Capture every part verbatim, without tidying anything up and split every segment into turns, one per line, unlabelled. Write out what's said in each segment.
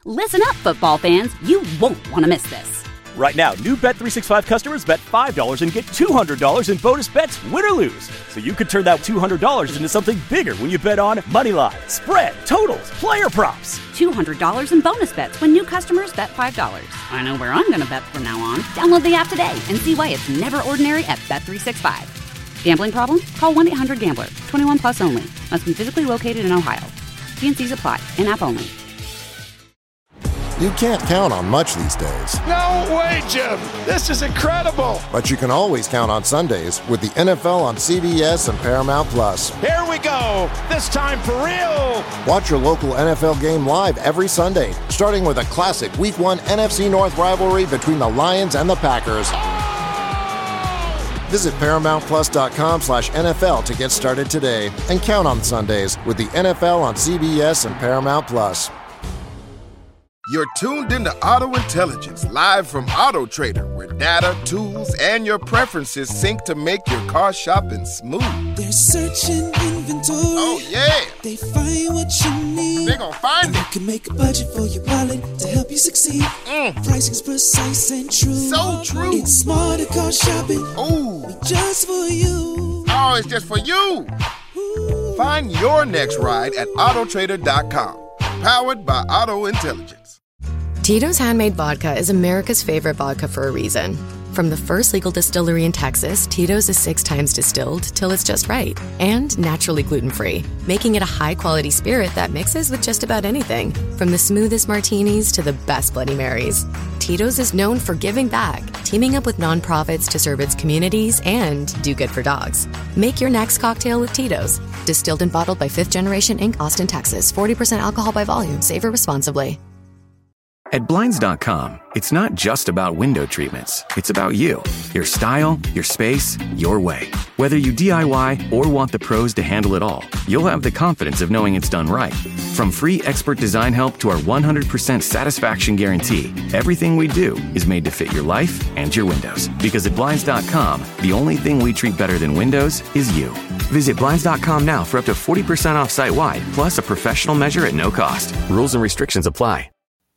Listen up, football fans. You won't want to miss this.
Right now, new Bet three sixty-five customers bet five dollars and get two hundred dollars in bonus bets, win or lose. So you could turn that two hundred dollars into something bigger when you bet on money line, spread, totals, player props.
two hundred dollars in bonus bets when new customers bet five dollars. I know where I'm going to bet from now on. Download the app today and see why it's never ordinary at Bet three sixty-five. Gambling problem? Call one eight hundred gambler. twenty-one plus only. Must be physically located in Ohio. T and C's apply. In-app only.
You can't count on much these days.
No way, Jim. This is incredible.
But you can always count on Sundays with the N F L on C B S and Paramount Plus.
Here we go. This time for real.
Watch your local N F L game live every Sunday, starting with a classic Week one N F C North rivalry between the Lions and the Packers. Oh! Visit ParamountPlus.com slash NFL to get started today and count on Sundays with the N F L on C B S and Paramount Plus.
You're tuned into Auto Intelligence, live from Auto Trader, where data, tools, and your preferences sync to make your car shopping smooth.
They're searching inventory.
Oh, yeah.
They find what you need.
They're gonna find it.
You can make a budget for your wallet to help you succeed. Mm. Pricing's precise and true.
So true.
It's smarter car shopping.
Ooh.
Just for you.
Oh, it's just for you. Ooh. Find your next ride at Auto Trader dot com. Powered by Auto Intelligence.
Tito's Handmade Vodka is America's favorite vodka for a reason. From the first legal distillery in Texas, Tito's is six times distilled till it's just right. And naturally gluten-free, making it a high-quality spirit that mixes with just about anything. From the smoothest martinis to the best Bloody Marys. Tito's is known for giving back, teaming up with nonprofits to serve its communities and do good for dogs. Make your next cocktail with Tito's. Distilled and bottled by Fifth Generation Incorporated, Austin, Texas. forty percent alcohol by volume. Savor responsibly.
At Blinds dot com, it's not just about window treatments. It's about you, your style, your space, your way. Whether you D I Y or want the pros to handle it all, you'll have the confidence of knowing it's done right. From free expert design help to our one hundred percent satisfaction guarantee, everything we do is made to fit your life and your windows. Because at Blinds dot com, the only thing we treat better than windows is you. Visit Blinds dot com now for up to forty percent off site-wide, plus a professional measure at no cost. Rules and restrictions apply.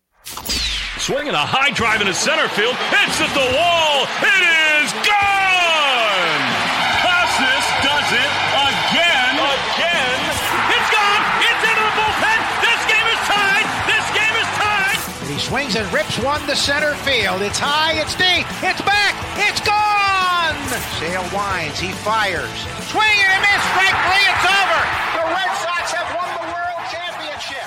Swinging a high drive into center field. Hits at the wall. It is gone! Costas does it again. Again. It's gone. It's into the bullpen. This game is tied. This game is tied.
He swings and rips one to center field. It's high. It's deep. It's back. It's gone! Sale winds. He fires. Swing and a miss. Strike three. It's over. The Red Sox have won the World Championship.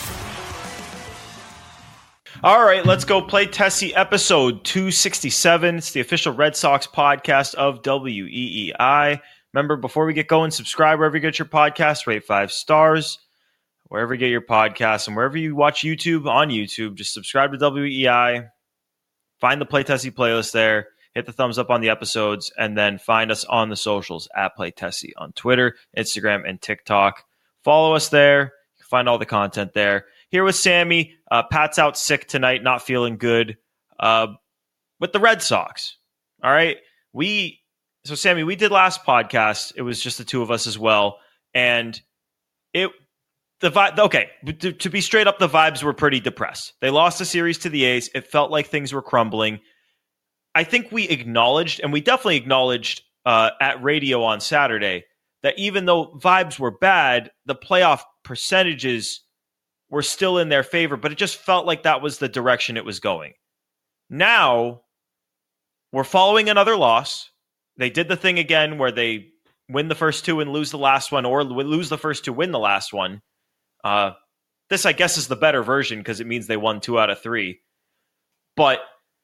All right, let's go play Tessie episode two sixty-seven. It's the official Red Sox podcast of W E E I. Remember, before we get going, subscribe wherever you get your podcast, rate five stars, wherever you get your podcasts, and wherever you watch YouTube on YouTube, just subscribe to W E E I. Find the Play Tessie playlist there. Hit the thumbs up on the episodes, and then find us on the socials at Play Tessie on Twitter, Instagram, and TikTok. Follow us there. You can find all the content there. Here with Sammy. Uh, Pat's out sick tonight, not feeling good uh, with the Red Sox. All right. We, so Sammy, we did last podcast. It was just the two of us as well. And it, the vibe, okay, to, to be straight up, the vibes were pretty depressed. They lost the series to the A's. It felt like things were crumbling. I think we acknowledged, and we definitely acknowledged uh, at radio on Saturday, that even though vibes were bad, the playoff percentages were still in their favor, but it just felt like that was the direction it was going. Now, we're following another loss. They did the thing again where they win the first two and lose the last one, or lose the first two, win the last one. Uh, this, I guess, is the better version because it means they won two out of three. But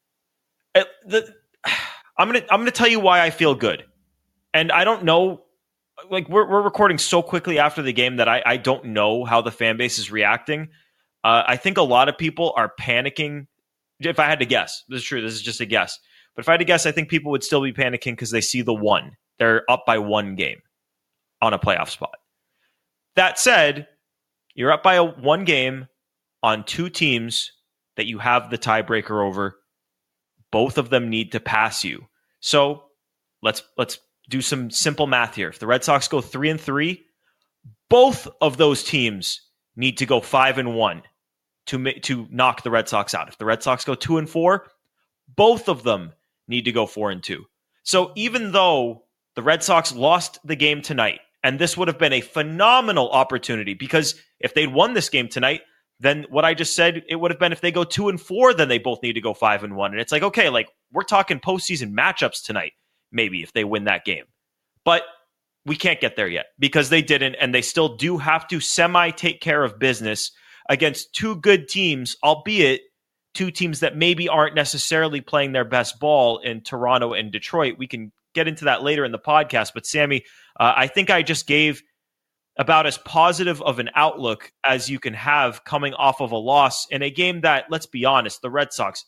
it, the, I'm gonna I'm gonna tell you why I feel good, and I don't know. Like we're we're recording so quickly after the game that I, I don't know how the fan base is reacting. Uh, I think a lot of people are panicking. If I had to guess, this is true. This is just a guess. But if I had to guess, I think people would still be panicking because they see the one. They're up by one game on a playoff spot. That said, you're up by a one game on two teams that you have the tiebreaker over. Both of them need to pass you. So let's let's. do some simple math here. If the Red Sox go three and three, both of those teams need to go five and one to ma- to knock the Red Sox out. If the Red Sox go two and four, both of them need to go four and two. So even though the Red Sox lost the game tonight, and this would have been a phenomenal opportunity, because if they'd won this game tonight, then what I just said, it would have been if they go two and four, then they both need to go five and one. And it's like, okay, like we're talking postseason matchups tonight, maybe if they win that game. But we can't get there yet because they didn't, and they still do have to semi take care of business against two good teams, albeit two teams that maybe aren't necessarily playing their best ball in Toronto and Detroit. We can get into that later in the podcast. But Sammy, uh, I think I just gave about as positive of an outlook as you can have coming off of a loss in a game that, let's be honest, the Red Sox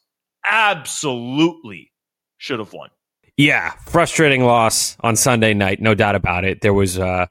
absolutely should have won.
Yeah, frustrating loss on Sunday night, no doubt about it. There was uh,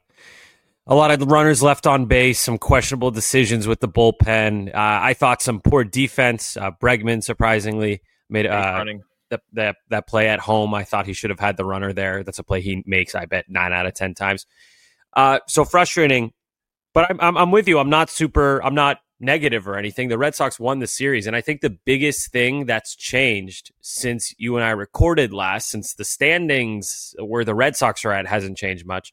a lot of runners left on base, some questionable decisions with the bullpen. Uh, I thought some poor defense. Uh, Bregman, surprisingly, made uh, the, the, that play at home. I thought he should have had the runner there. That's a play he makes, I bet, nine out of ten times. Uh, so frustrating, but I'm, I'm I'm with you. I'm not super. I'm not negative or anything. The Red Sox won the series, and I think the biggest thing that's changed since you and I recorded last, since the standings where the Red Sox are at hasn't changed much.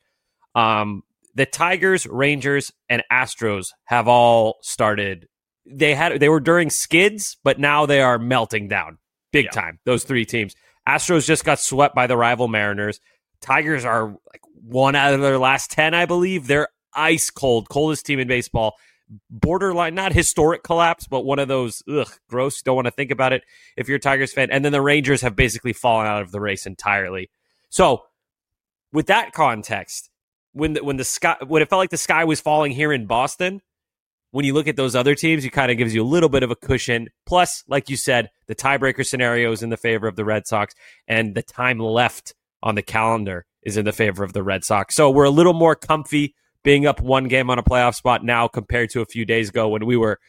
Um, the Tigers, Rangers, and Astros have all started. They had they were during skids, but now they are melting down big yeah. time. Those three teams. Astros just got swept by the rival Mariners. Tigers are like one out of their last ten, I believe. They're ice cold, coldest team in baseball. Borderline, not historic collapse, but one of those, ugh, gross. Don't want to think about it if you're a Tigers fan. And then the Rangers have basically fallen out of the race entirely. So, with that context, when the, when the sky, when it felt like the sky was falling here in Boston, when you look at those other teams, it kind of gives you a little bit of a cushion. Plus, like you said, the tiebreaker scenario is in the favor of the Red Sox, and the time left on the calendar is in the favor of the Red Sox. So we're a little more comfy being up one game on a playoff spot now compared to a few days ago when we were,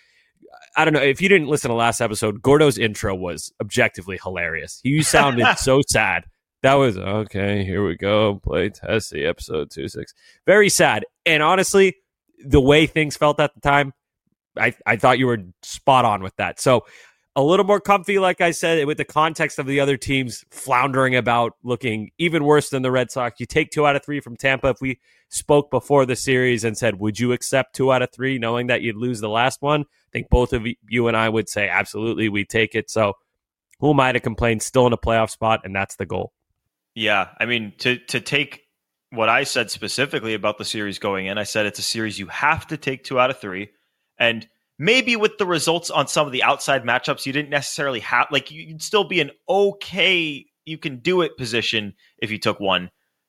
I don't know, if you didn't listen to last episode, Gordo's intro was objectively hilarious. You sounded so sad. That was, okay, here we go, play Tessie, episode two six. Very sad. And honestly, the way things felt at the time, I, I thought you were spot on with that. So a little more comfy, like I said, with the context of the other teams floundering about, looking even worse than the Red Sox. You take two out of three from Tampa. If we spoke before the series and said, would you accept two out of three, knowing that you'd lose the last one? I think both of you and I would say, absolutely, we take it. So who am I to complain? Still in a playoff spot, and that's the goal.
Yeah, I mean, to to take what I said specifically about the series going in, I said it's a series you have to take two out of three. And maybe with the results on some of the outside matchups, you didn't necessarily have, like, you'd still be an okay, you can do it position if you took one.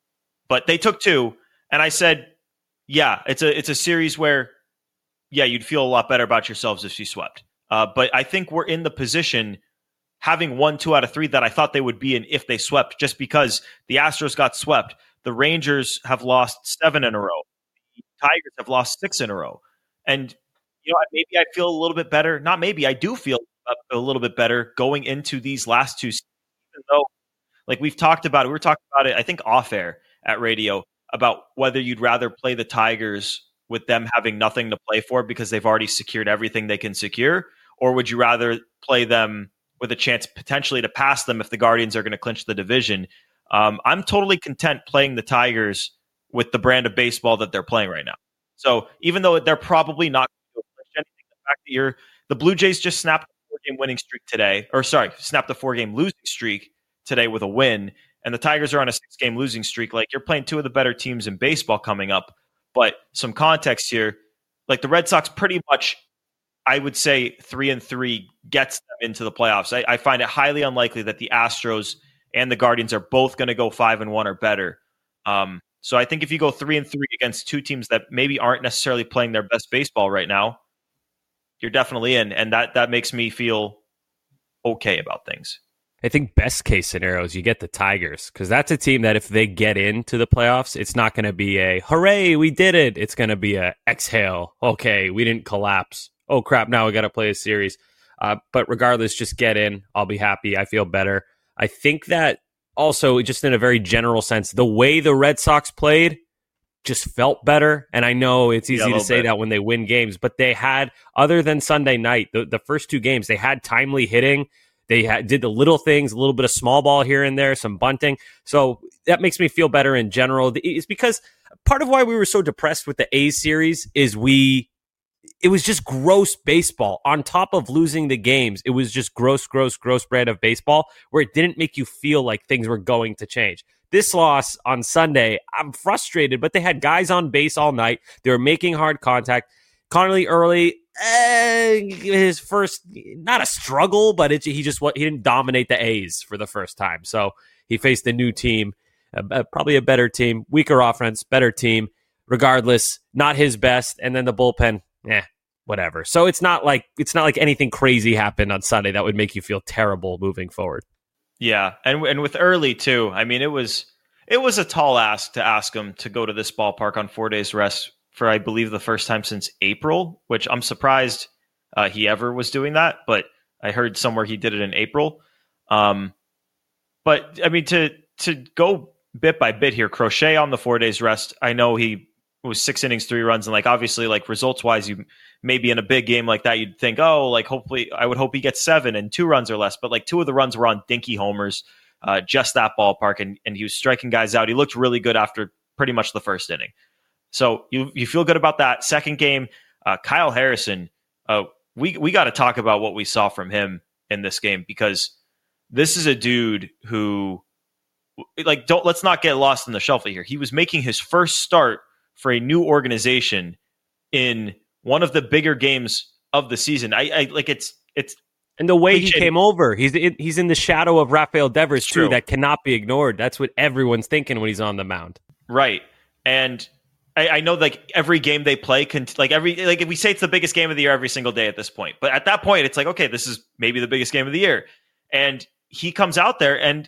But they took two. And I said, yeah, it's a it's a series where, yeah, you'd feel a lot better about yourselves if you swept. Uh, but I think we're in the position having won two out of three that I thought they would be in if they swept, just because the Astros got swept. The Rangers have lost seven in a row. The Tigers have lost six in a row. And, you know, maybe I feel a little bit better. Not maybe, I do feel a little bit better going into these last two seasons, even though, like we've talked about it, we were talking about it, I think, off air at radio, about whether you'd rather play the Tigers with them having nothing to play for because they've already secured everything they can secure, or would you rather play them with a chance potentially to pass them if the Guardians are going to clinch the division? Um, I'm totally content playing the Tigers with the brand of baseball that they're playing right now. So even though they're probably not going to clinch anything, the fact that you're the Blue Jays just snapped a four-game winning streak today, or sorry, snapped a four-game losing streak today with a win, and the Tigers are on a six-game losing streak. Like, you're playing two of the better teams in baseball coming up. But some context here, like the Red Sox pretty much, I would say three and three gets them into the playoffs. I, I find it highly unlikely that the Astros and the Guardians are both going to go five and one or better. Um, so I think if you go three and three against two teams that maybe aren't necessarily playing their best baseball right now, you're definitely in, and that that makes me feel okay about things.
I think best case scenario is you get the Tigers, because that's a team that if they get into the playoffs, it's not going to be a hooray, we did it. It's going to be a exhale. Okay, we didn't collapse. Oh crap, now we got to play a series. Uh, but regardless, just get in. I'll be happy. I feel better. I think that also, just in a very general sense, the way the Red Sox played just felt better. And I know it's easy
yeah,
to say
bit.
that when they win games, but they had, other than Sunday night, the, the first two games, they had timely hitting. They had, did the little things, a little bit of small ball here and there, some bunting. So that makes me feel better in general. It's because part of why we were so depressed with the A's series is we, it was just gross baseball. On top of losing the games, it was just gross, gross, gross brand of baseball where it didn't make you feel like things were going to change. This loss on Sunday, I'm frustrated, but they had guys on base all night. They were making hard contact. Conley early, eh, his first, not a struggle, but it, he just he didn't dominate the A's for the first time. So he faced a new team, uh, probably a better team, weaker offense, better team. Regardless, not his best. And then the bullpen, eh, whatever. So it's not like it's not like anything crazy happened on Sunday that would make you feel terrible moving forward.
Yeah, and and with early too. I mean, it was it was a tall ask to ask him to go to this ballpark on four days rest for, I believe, the first time since April, which I'm surprised uh, he ever was doing that. But I heard somewhere he did it in April. Um, but I mean, to to go bit by bit here, Crochet on the four days rest. I know he was six innings, three runs, and like obviously, like results wise, you maybe in a big game like that, you'd think, oh, like hopefully, I would hope he gets seven and two runs or less. But like two of the runs were on dinky homers, uh, just that ballpark, and and he was striking guys out. He looked really good after pretty much the first inning. So you you feel good about that. Second game, uh, Kyle Harrison. Uh, we we got to talk about what we saw from him in this game, because this is a dude who, like, don't let's not get lost in the shuffle here. He was making his first start for a new organization in one of the bigger games of the season. I, I like it's it's
and the way he came over. He's in, he's in the shadow of Rafael Devers too. That cannot be ignored. That's what everyone's thinking when he's on the mound.
Right, and I, I know like every game they play can like every like if we say it's the biggest game of the year every single day at this point, but at that point it's like, okay, this is maybe the biggest game of the year, and he comes out there and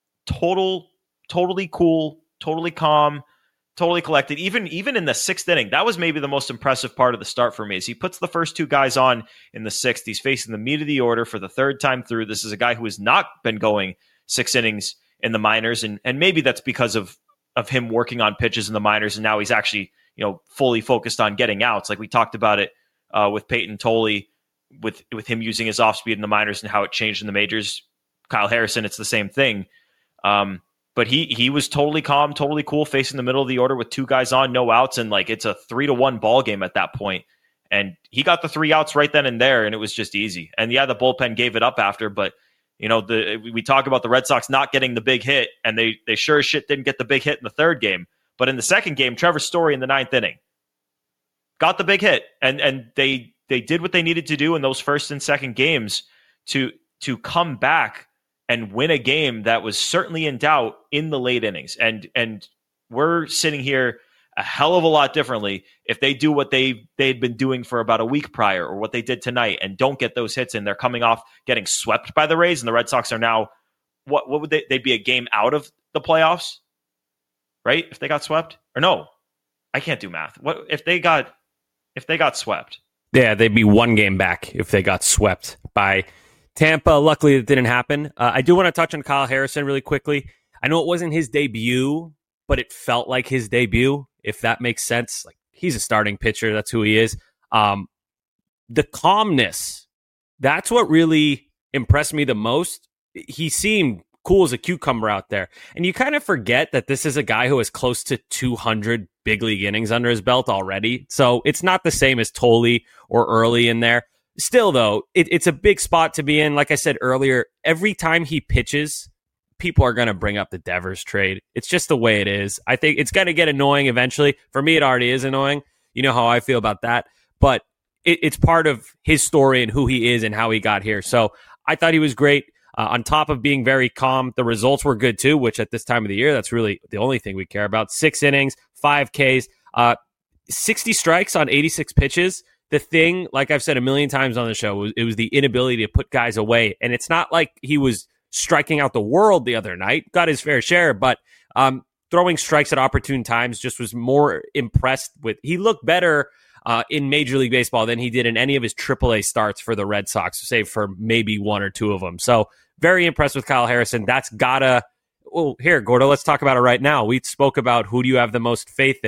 total, totally cool, totally calm. Totally collected. Even even in the sixth inning, that was maybe the most impressive part of the start for me. Is he puts the first two guys on in the sixth. He's facing the meat of the order for the third time through. This is a guy who has not been going six innings in the minors, and and maybe that's because of of him working on pitches in the minors, and now he's actually you know fully focused on getting outs. Like we talked about it uh, with Peyton Tolley, with with him using his off speed in the minors and how it changed in the majors. Kyle Harrison, it's the same thing. Um, But he he was totally calm, totally cool, facing the middle of the order with two guys on, no outs, and like it's a three to one ball game at that point. And he got the three outs right then and there, and it was just easy. And yeah, the bullpen gave it up after, but you know, the we talk about the Red Sox not getting the big hit, and they they sure as shit didn't get the big hit in the third game. But in the second game, Trevor Story in the ninth inning got the big hit, and and they they did what they needed to do in those first and second games to to come back and win a game that was certainly in doubt in the late innings. And and we're sitting here a hell of a lot differently if they do what they they'd been doing for about a week prior, or what they did tonight, and don't get those hits in. They're coming off getting swept by the Rays, and the Red Sox are now, what what would they, they'd be a game out of the playoffs, right? If they got swept? Or no, I can't do math. What if they got if they got swept?
Yeah, they'd be one game back if they got swept by Tampa. Luckily, it didn't happen. Uh, I do want to touch on Kyle Harrison really quickly. I know it wasn't his debut, but it felt like his debut, if that makes sense. Like, he's a starting pitcher. That's who he is. Um, the calmness, that's what really impressed me the most. He seemed cool as a cucumber out there. And you kind of forget that this is a guy who has close to two hundred big league innings under his belt already. So it's not the same as Tolley or early in there. Still, though, it, it's a big spot to be in. Like I said earlier, every time he pitches, people are going to bring up the Devers trade. It's just the way it is. I think it's going to get annoying eventually. For me, it already is annoying. You know how I feel about that. But it, it's part of his story and who he is and how he got here. So I thought he was great. Uh, on top of being very calm, the results were good too, which at this time of the year, that's really the only thing we care about. Six innings, five Ks, uh, sixty strikes on eighty-six pitches. The thing, like I've said a million times on the show, was, it was the inability to put guys away. And it's not like he was striking out the world the other night, got his fair share, but um, throwing strikes at opportune times, just was more impressed with. He looked better uh, in Major League Baseball than he did in any of his triple A starts for the Red Sox, save for maybe one or two of them. So very impressed with Kyle Harrison. That's gotta, well, here, Gordo, let's talk about it right now. We spoke about who do you have the most faith in.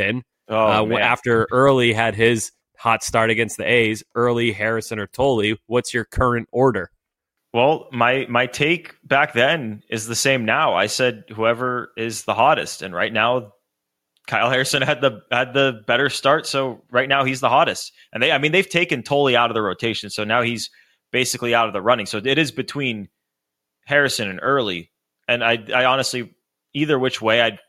Oh,
uh,
man.
After Early had his hot start against the A's, Early, Harrison, or Tolley, what's your current order?
Well, my my take back then is the same now. I said whoever is the hottest, and right now Kyle Harrison had the had the better start, so right now he's the hottest. And they, I mean, they've taken Tolley out of the rotation, so now he's basically out of the running. So it is between Harrison and Early, and I, I honestly, either which way, I'd,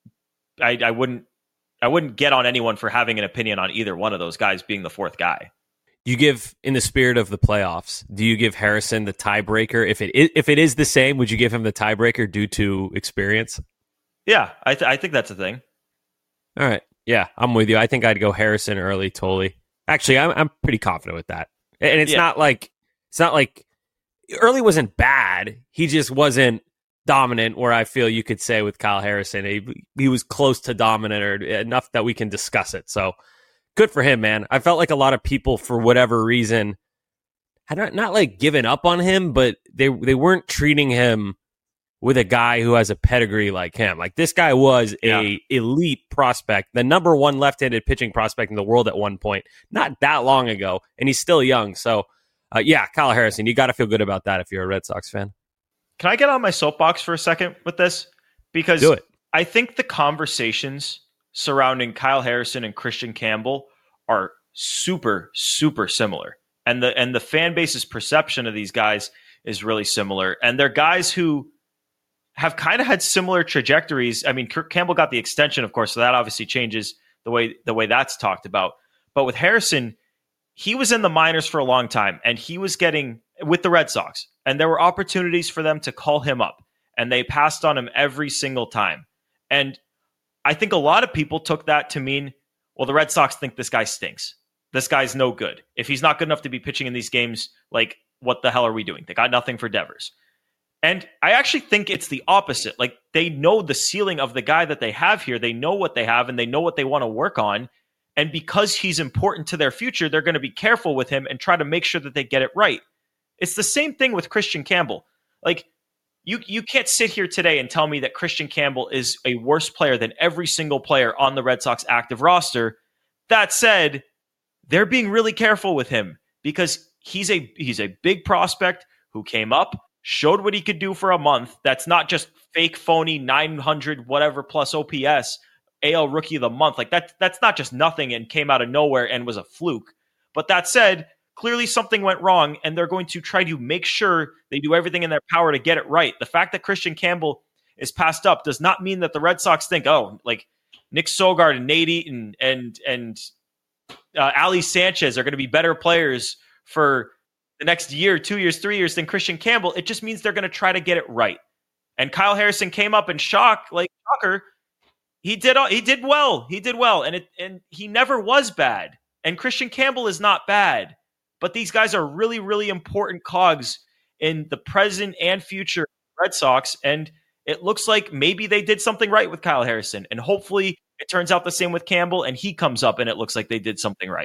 I, I wouldn't, I wouldn't get on anyone for having an opinion on either one of those guys being the fourth guy.
You give, in the spirit of the playoffs, do you give Harrison the tiebreaker? If it is, if it is the same, would you give him the tiebreaker due to experience?
Yeah, I, th- I think that's a thing.
All right. Yeah, I'm with you. I think I'd go Harrison, Early, Tolley. Actually, I'm I'm pretty confident with that. And it's yeah. not like it's not like Early wasn't bad. He just wasn't dominant. Where I feel you could say with Kyle Harrison, he he was close to dominant or enough that we can discuss it. So good for him, man. I felt like a lot of people, for whatever reason, had not not like given up on him, but they they weren't treating him with a guy who has a pedigree like him. Like, this guy was yeah. a elite prospect, the number one left-handed pitching prospect in the world at one point, not that long ago, and he's still young. So, uh, yeah, Kyle Harrison, you got to feel good about that if you're a Red Sox fan.
Can I get on my soapbox for a second with this? Because
Do it.
I think the conversations surrounding Kyle Harrison and Christian Campbell are super, super similar. And the and the fan base's perception of these guys is really similar. And they're guys who have kind of had similar trajectories. I mean, Kirk Campbell got the extension, of course, so that obviously changes the way the way that's talked about. But with Harrison, he was in the minors for a long time, and he was getting with the Red Sox, and there were opportunities for them to call him up, and they passed on him every single time. And I think a lot of people took that to mean, well, the Red Sox think this guy stinks. This guy's no good. If he's not good enough to be pitching in these games, like, what the hell are we doing? They got nothing for Devers. And I actually think it's the opposite. Like, they know the ceiling of the guy that they have here. They know what they have, and they know what they want to work on. And because he's important to their future, they're going to be careful with him and try to make sure that they get it right. It's the same thing with Christian Campbell. Like, you you can't sit here today and tell me that Christian Campbell is a worse player than every single player on the Red Sox active roster. That said, they're being really careful with him because he's a he's a big prospect who came up, showed what he could do for a month. That's not just fake, phony, nine hundred whatever plus O P S, A L Rookie of the Month. Like, that, that's not just nothing and came out of nowhere and was a fluke. But that said, clearly something went wrong, and they're going to try to make sure they do everything in their power to get it right. The fact that Christian Campbell is passed up does not mean that the Red Sox think, oh, like Nick Sogard and Nate Eaton and, and uh, Ali Sanchez are going to be better players for the next year, two years, three years than Christian Campbell. It just means they're going to try to get it right. And Kyle Harrison came up and shock, like shocker. He did he did well. He did well. And it and he never was bad. And Christian Campbell is not bad. But these guys are really, really important cogs in the present and future Red Sox. And it looks like maybe they did something right with Kyle Harrison. And hopefully it turns out the same with Campbell and he comes up and it looks like they did something right.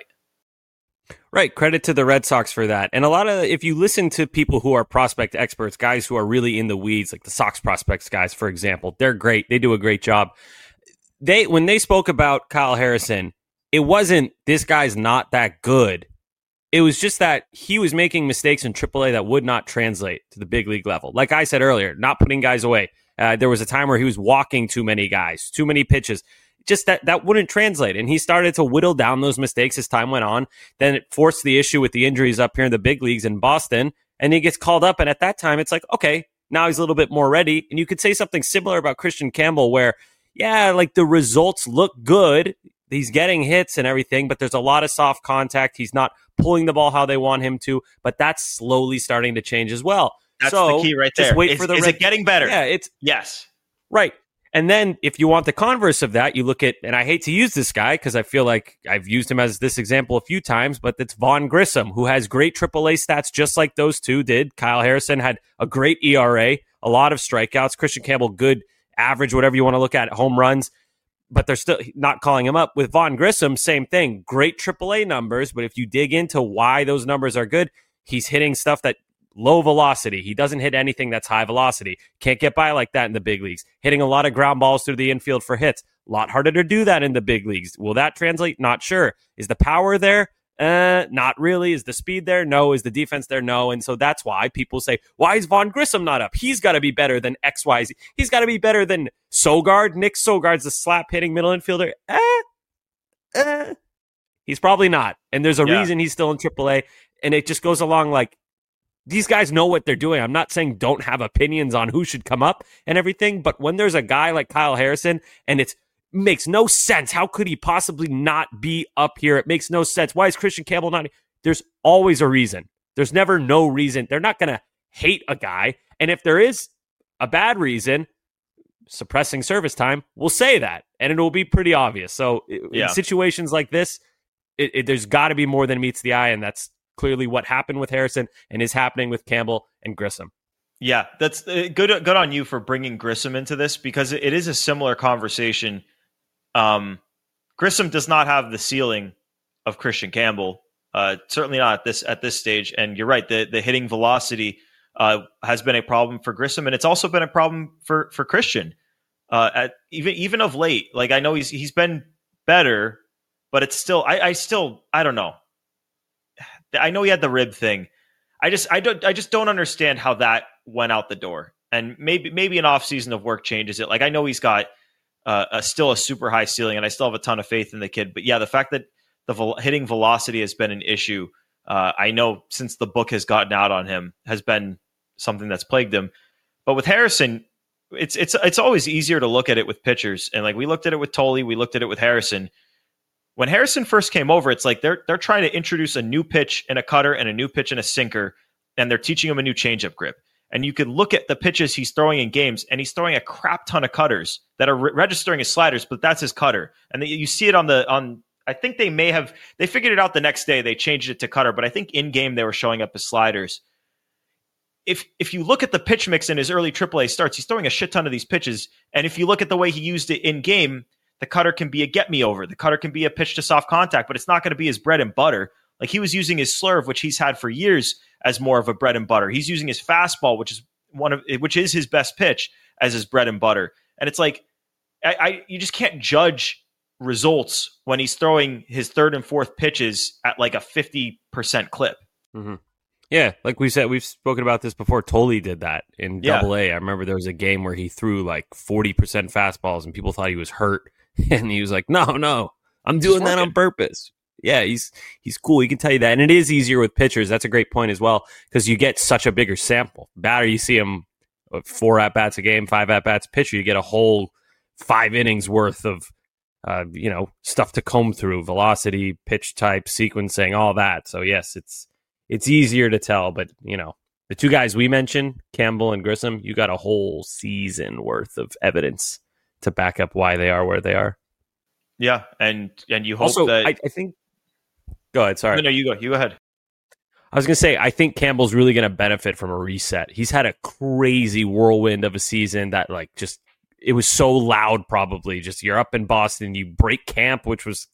Right. Credit to the Red Sox for that. And a lot of, if you listen to people who are prospect experts, guys who are really in the weeds, like the Sox prospects guys, for example, they're great. They do a great job. They, when they spoke about Kyle Harrison, it wasn't this guy's not that good. It was just that he was making mistakes in triple A that would not translate to the big league level. Like I said earlier, not putting guys away. Uh, there was a time where he was walking too many guys, too many pitches. Just that that wouldn't translate. And he started to whittle down those mistakes as time went on. Then it forced the issue with the injuries up here in the big leagues in Boston. And he gets called up. And at that time, it's like, okay, now he's a little bit more ready. And you could say something similar about Christian Campbell where, yeah, like the results look good. He's getting hits and everything, but there's a lot of soft contact. He's not pulling the ball how they want him to, but that's slowly starting to change as well.
That's
so
the key right there.
Just wait
is,
for the
is
red-
it getting better?
Yeah, it's
yes.
Right. And then if you want the converse of that, you look at, and I hate to use this guy because I feel like I've used him as this example a few times, but it's Vaughn Grissom, who has great triple A stats just like those two did. Kyle Harrison had a great E R A, a lot of strikeouts. Christian Campbell, good average, whatever you want to look at, home runs. But they're still not calling him up. With Vaughn Grissom, same thing. Great triple A numbers, but if you dig into why those numbers are good, he's hitting stuff that low velocity. He doesn't hit anything that's high velocity. Can't get by like that in the big leagues. Hitting a lot of ground balls through the infield for hits. A lot harder to do that in the big leagues. Will that translate? Not sure. Is the power there? Uh, not really. Is the speed there? No. Is the defense there? No. And so that's why people say, why is Vaughn Grissom not up? He's got to be better than X Y Z. He's got to be better than Sogard. Nick Sogard's a slap-hitting middle infielder. Eh, eh. He's probably not. And there's a yeah. reason he's still in triple A. And it just goes along like, these guys know what they're doing. I'm not saying don't have opinions on who should come up and everything, but when there's a guy like Kyle Harrison and it's makes no sense. How could he possibly not be up here? It makes no sense. Why is Christian Campbell not? There's always a reason. There's never no reason. They're not going to hate a guy. And if there is a bad reason, suppressing service time, we'll say that. And it will be pretty obvious. So yeah. in situations like this, it, it, there's got to be more than meets the eye. And that's clearly what happened with Harrison and is happening with Campbell and Grissom.
Yeah, that's uh, good. Good on you for bringing Grissom into this because it is a similar conversation. Um, Grissom does not have the ceiling of Christian Campbell, uh, certainly not at this at this stage. And you're right, the the hitting velocity uh, has been a problem for Grissom, and it's also been a problem for for Christian. Uh, at even even of late, like I know he's he's been better, but it's still I, I still I don't know. I know he had the rib thing. I just I don't I just don't understand how that went out the door. And maybe maybe an off season of work changes it. Like I know he's got. Uh, a, still a super high ceiling, and I still have a ton of faith in the kid. But yeah, the fact that the vel- hitting velocity has been an issue, uh, I know since the book has gotten out on him, has been something that's plagued him. But with Harrison, it's it's it's always easier to look at it with pitchers. And like we looked at it with Tolley, we looked at it with Harrison. When Harrison first came over, it's like they're they're trying to introduce a new pitch and a cutter and a new pitch and a sinker, and they're teaching him a new changeup grip. And you could look at the pitches he's throwing in games, and he's throwing a crap ton of cutters that are re- registering as sliders, but that's his cutter. And the, you see it on the on. I think they may have they figured it out the next day. They changed it to cutter, but I think in game they were showing up as sliders. If if you look at the pitch mix in his early triple A starts, he's throwing a shit ton of these pitches. And if you look at the way he used it in game, the cutter can be a get me over. The cutter can be a pitch to soft contact, but it's not going to be his bread and butter. Like he was using his slurve, which he's had for years, as more of a bread and butter. He's using his fastball, which is one of which is his best pitch, as his bread and butter. And it's like I, I you just can't judge results when he's throwing his third and fourth pitches at like a fifty percent clip.
Mm-hmm. Yeah, like we said, we've spoken about this before. Tolley did that in yeah. Double A. I remember there was a game where he threw like forty percent fastballs, and people thought he was hurt, and he was like, "No, no, I'm doing that on purpose." Yeah, he's he's cool. He can tell you that. And it is easier with pitchers. That's a great point as well, because you get such a bigger sample. Batter, you see him four at-bats a game, five at-bats. Pitcher, you get a whole five innings worth of, uh, you know, stuff to comb through. Velocity, pitch type, sequencing, all that. So, yes, it's it's easier to tell. But, you know, the two guys we mentioned, Campbell and Grissom, you got a whole season worth of evidence to back up why they are where they are.
Yeah, and and you hope
also,
that...
I, I think... Go ahead, sorry.
No, no, you go. You go ahead.
I was going to say, I think Campbell's really going to benefit from a reset. He's had a crazy whirlwind of a season that, like, just, it was so loud, probably. Just, you're up in Boston, you break camp, which was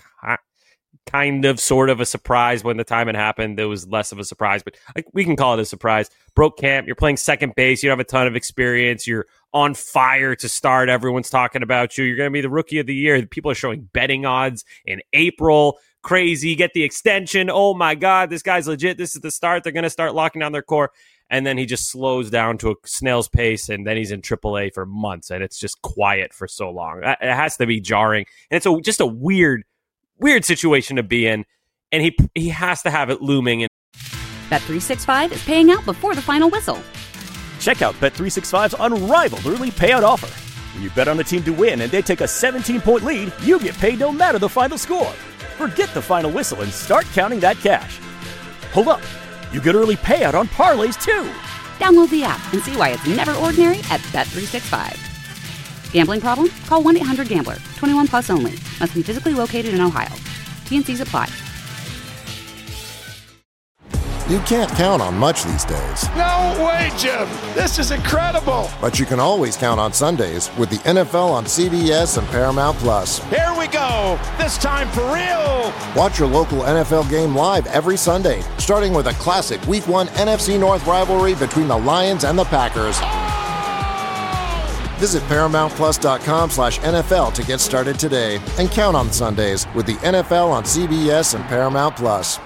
kind of, sort of a surprise when the time it happened. It was less of a surprise, but like, we can call it a surprise. Broke camp, you're playing second base, you don't have a ton of experience, you're on fire to start, everyone's talking about you, you're going to be the rookie of the year. People are showing betting odds in April. Crazy, get the extension. Oh my God, this guy's legit. This is the start. They're going to start locking down their core. And then he just slows down to a snail's pace, and then he's in triple A for months, and it's just quiet for so long. It has to be jarring. And it's a, just a weird, weird situation to be in, and he he has to have it looming. In-
Bet three sixty-five is paying out before the final whistle.
Check out Bet three sixty-five's unrivaled early payout offer. When you bet on a team to win and they take a seventeen-point lead, you get paid no matter the final score. Forget the final whistle and start counting that cash. Hold up. You get early payout on parlays, too.
Download the app and see why it's never ordinary at Bet three sixty-five. Gambling problem? Call one eight hundred gambler. twenty-one plus only. Must be physically located in Ohio. T and C's apply.
You can't count on much these days.
No way, Jim. This is incredible.
But you can always count on Sundays with the N F L on C B S and Paramount Plus.
Here we go. This time for real.
Watch your local N F L game live every Sunday, starting with a classic Week one N F C North rivalry between the Lions and the Packers.
Oh!
Visit ParamountPlus.com slash NFL to get started today and count on Sundays with the N F L on C B S and Paramount Plus.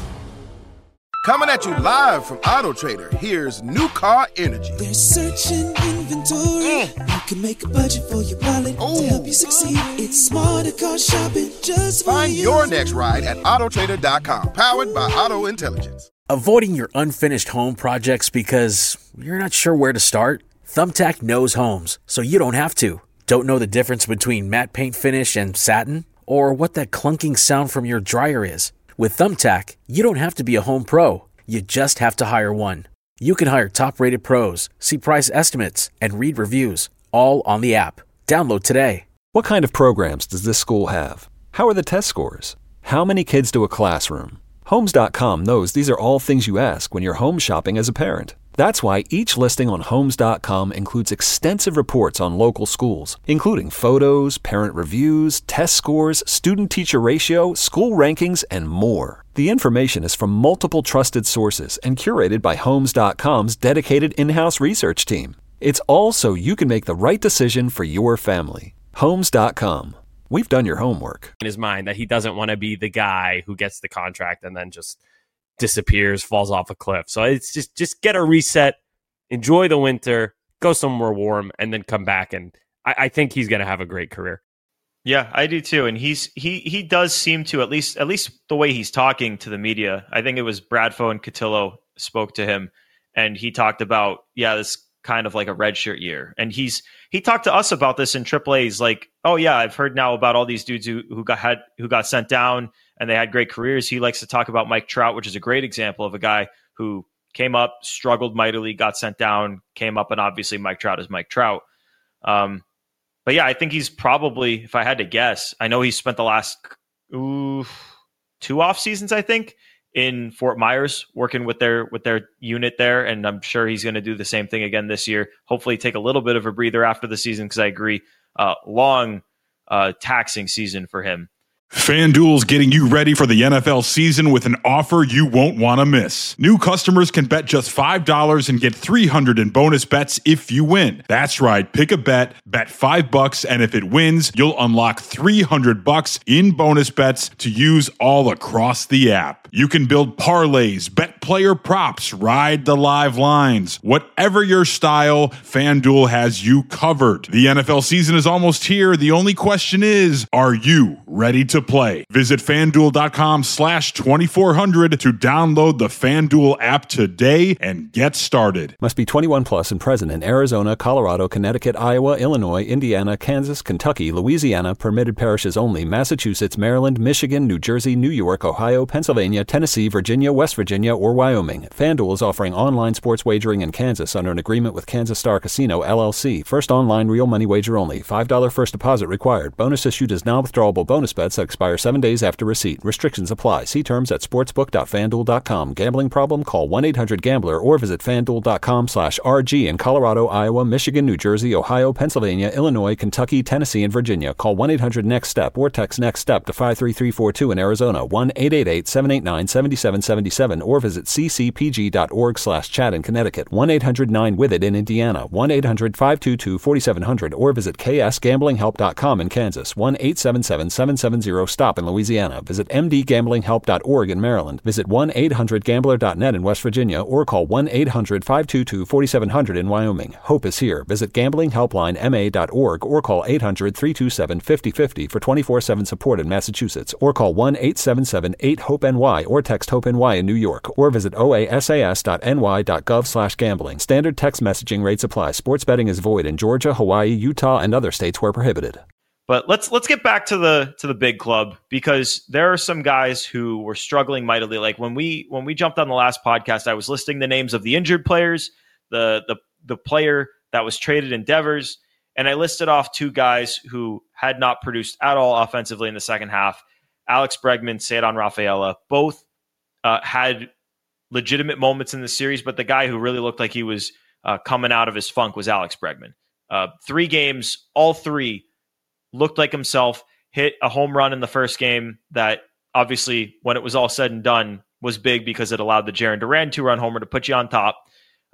Coming at you live from Auto Trader, here's New Car Energy.
There's searching inventory. Mm. You can make a budget for your wallet Ooh. to help you succeed. It's smarter car shopping just for
Find
you.
your next ride at Auto Trader dot com, powered by Auto Intelligence.
Avoiding your unfinished home projects because you're not sure where to start? Thumbtack knows homes, so you don't have to. Don't know the difference between matte paint finish and satin? Or what that clunking sound from your dryer is? With Thumbtack, you don't have to be a home pro. You just have to hire one. You can hire top-rated pros, see price estimates, and read reviews, all on the app. Download today.
What kind of programs does this school have? How are the test scores? How many kids do a classroom? Homes dot com knows these are all things you ask when you're home shopping as a parent. That's why each listing on Homes dot com includes extensive reports on local schools, including photos, parent reviews, test scores, student-teacher ratio, school rankings, and more. The information is from multiple trusted sources and curated by Homes dot com's dedicated in-house research team. It's all so you can make the right decision for your family. Homes dot com. We've done your homework.
In his mind that he doesn't want to be the guy who gets the contract and then just disappears, falls off a cliff. So it's just just get a reset, enjoy the winter, go somewhere warm, and then come back. And I, I think he's going to have a great career.
Yeah, I do too. And he's he he does seem to, at least at least the way he's talking to the media. I think it was Bradfo and Cotillo spoke to him, and he talked about yeah, this kind of like a redshirt year. And he's he talked to us about this in triple A. He's like, oh yeah, I've heard now about all these dudes who who got had who got sent down and they had great careers. He likes to talk about Mike Trout, which is a great example of a guy who came up, struggled mightily, got sent down, came up, and obviously Mike Trout is Mike Trout. Um, but yeah, I think he's probably, if I had to guess, I know he spent the last ooh, two off seasons, I think, in Fort Myers working with their with their unit there, and I'm sure he's going to do the same thing again this year. Hopefully, take a little bit of a breather after the season because I agree, uh, long, uh, taxing season for him.
FanDuel's getting you ready for the N F L season with an offer you won't want to miss. New customers can bet just five dollars and get three hundred in bonus bets if you win. That's right. Pick a bet, bet five bucks, and if it wins, you'll unlock three hundred bucks in bonus bets to use all across the app. You can build parlays, bet player props, ride the live lines. Whatever your style, FanDuel has you covered. The N F L season is almost here. The only question is, are you ready to play? Visit FanDuel.com slash 2400 to download the FanDuel app today and get started.
Must be twenty-one plus and present in Arizona, Colorado, Connecticut, Iowa, Illinois, Indiana, Kansas, Kentucky, Louisiana, permitted parishes only, Massachusetts, Maryland, Michigan, New Jersey, New York, Ohio, Pennsylvania, Tennessee, Virginia, West Virginia, or Wyoming. FanDuel is offering online sports wagering in Kansas under an agreement with Kansas Star Casino, L L C. First online real money wager only. five dollars first deposit required. Bonus issued as non-withdrawable bonus bets that expire seven days after receipt. Restrictions apply. See terms at sportsbook dot fan duel dot com. Gambling problem? Call one eight hundred gambler or visit FanDuel.com slash RG in Colorado, Iowa, Michigan, New Jersey, Ohio, Pennsylvania, Illinois, Kentucky, Tennessee, and Virginia. Call one eight hundred next step or text next step to five three three four two in Arizona, one eight eight eight seven eight nine seven seven seven seven, or visit c c p g dot org slash chat in Connecticut, one eight hundred nine with it in Indiana, one eight hundred five two two four seven zero zero, or visit k s gambling help dot com in Kansas, one eight seven seven seven seven zero stop in Louisiana. Visit m d gambling help dot org in Maryland. Visit one eight hundred gambler dot net in West Virginia, or call one eight hundred five two two four seven zero zero in Wyoming. Hope is here. Visit gambling helpline m a dot org or call eight hundred three two seven five zero five zero for twenty-four seven support in Massachusetts, or call one eight seven seven eight hope N Y or text HOPE-NY in New York, or visit o a s a s dot n y dot gov slash gambling. Standard text messaging rates apply. Sports betting is void in Georgia, Hawaii, Utah, and other states where prohibited.
But let's let's get back to the to the big club, because there are some guys who were struggling mightily. Like when we when we jumped on the last podcast, I was listing the names of the injured players, the the the player that was traded in Devers, and I listed off two guys who had not produced at all offensively in the second half. Alex Bregman, Ceddanne Rafaela, both uh, had legitimate moments in the series, but the guy who really looked like he was uh, coming out of his funk was Alex Bregman. Uh, three games, all three looked like himself, hit a home run in the first game that obviously, when it was all said and done, was big because it allowed the Jarren Duran two-run homer to put you on top.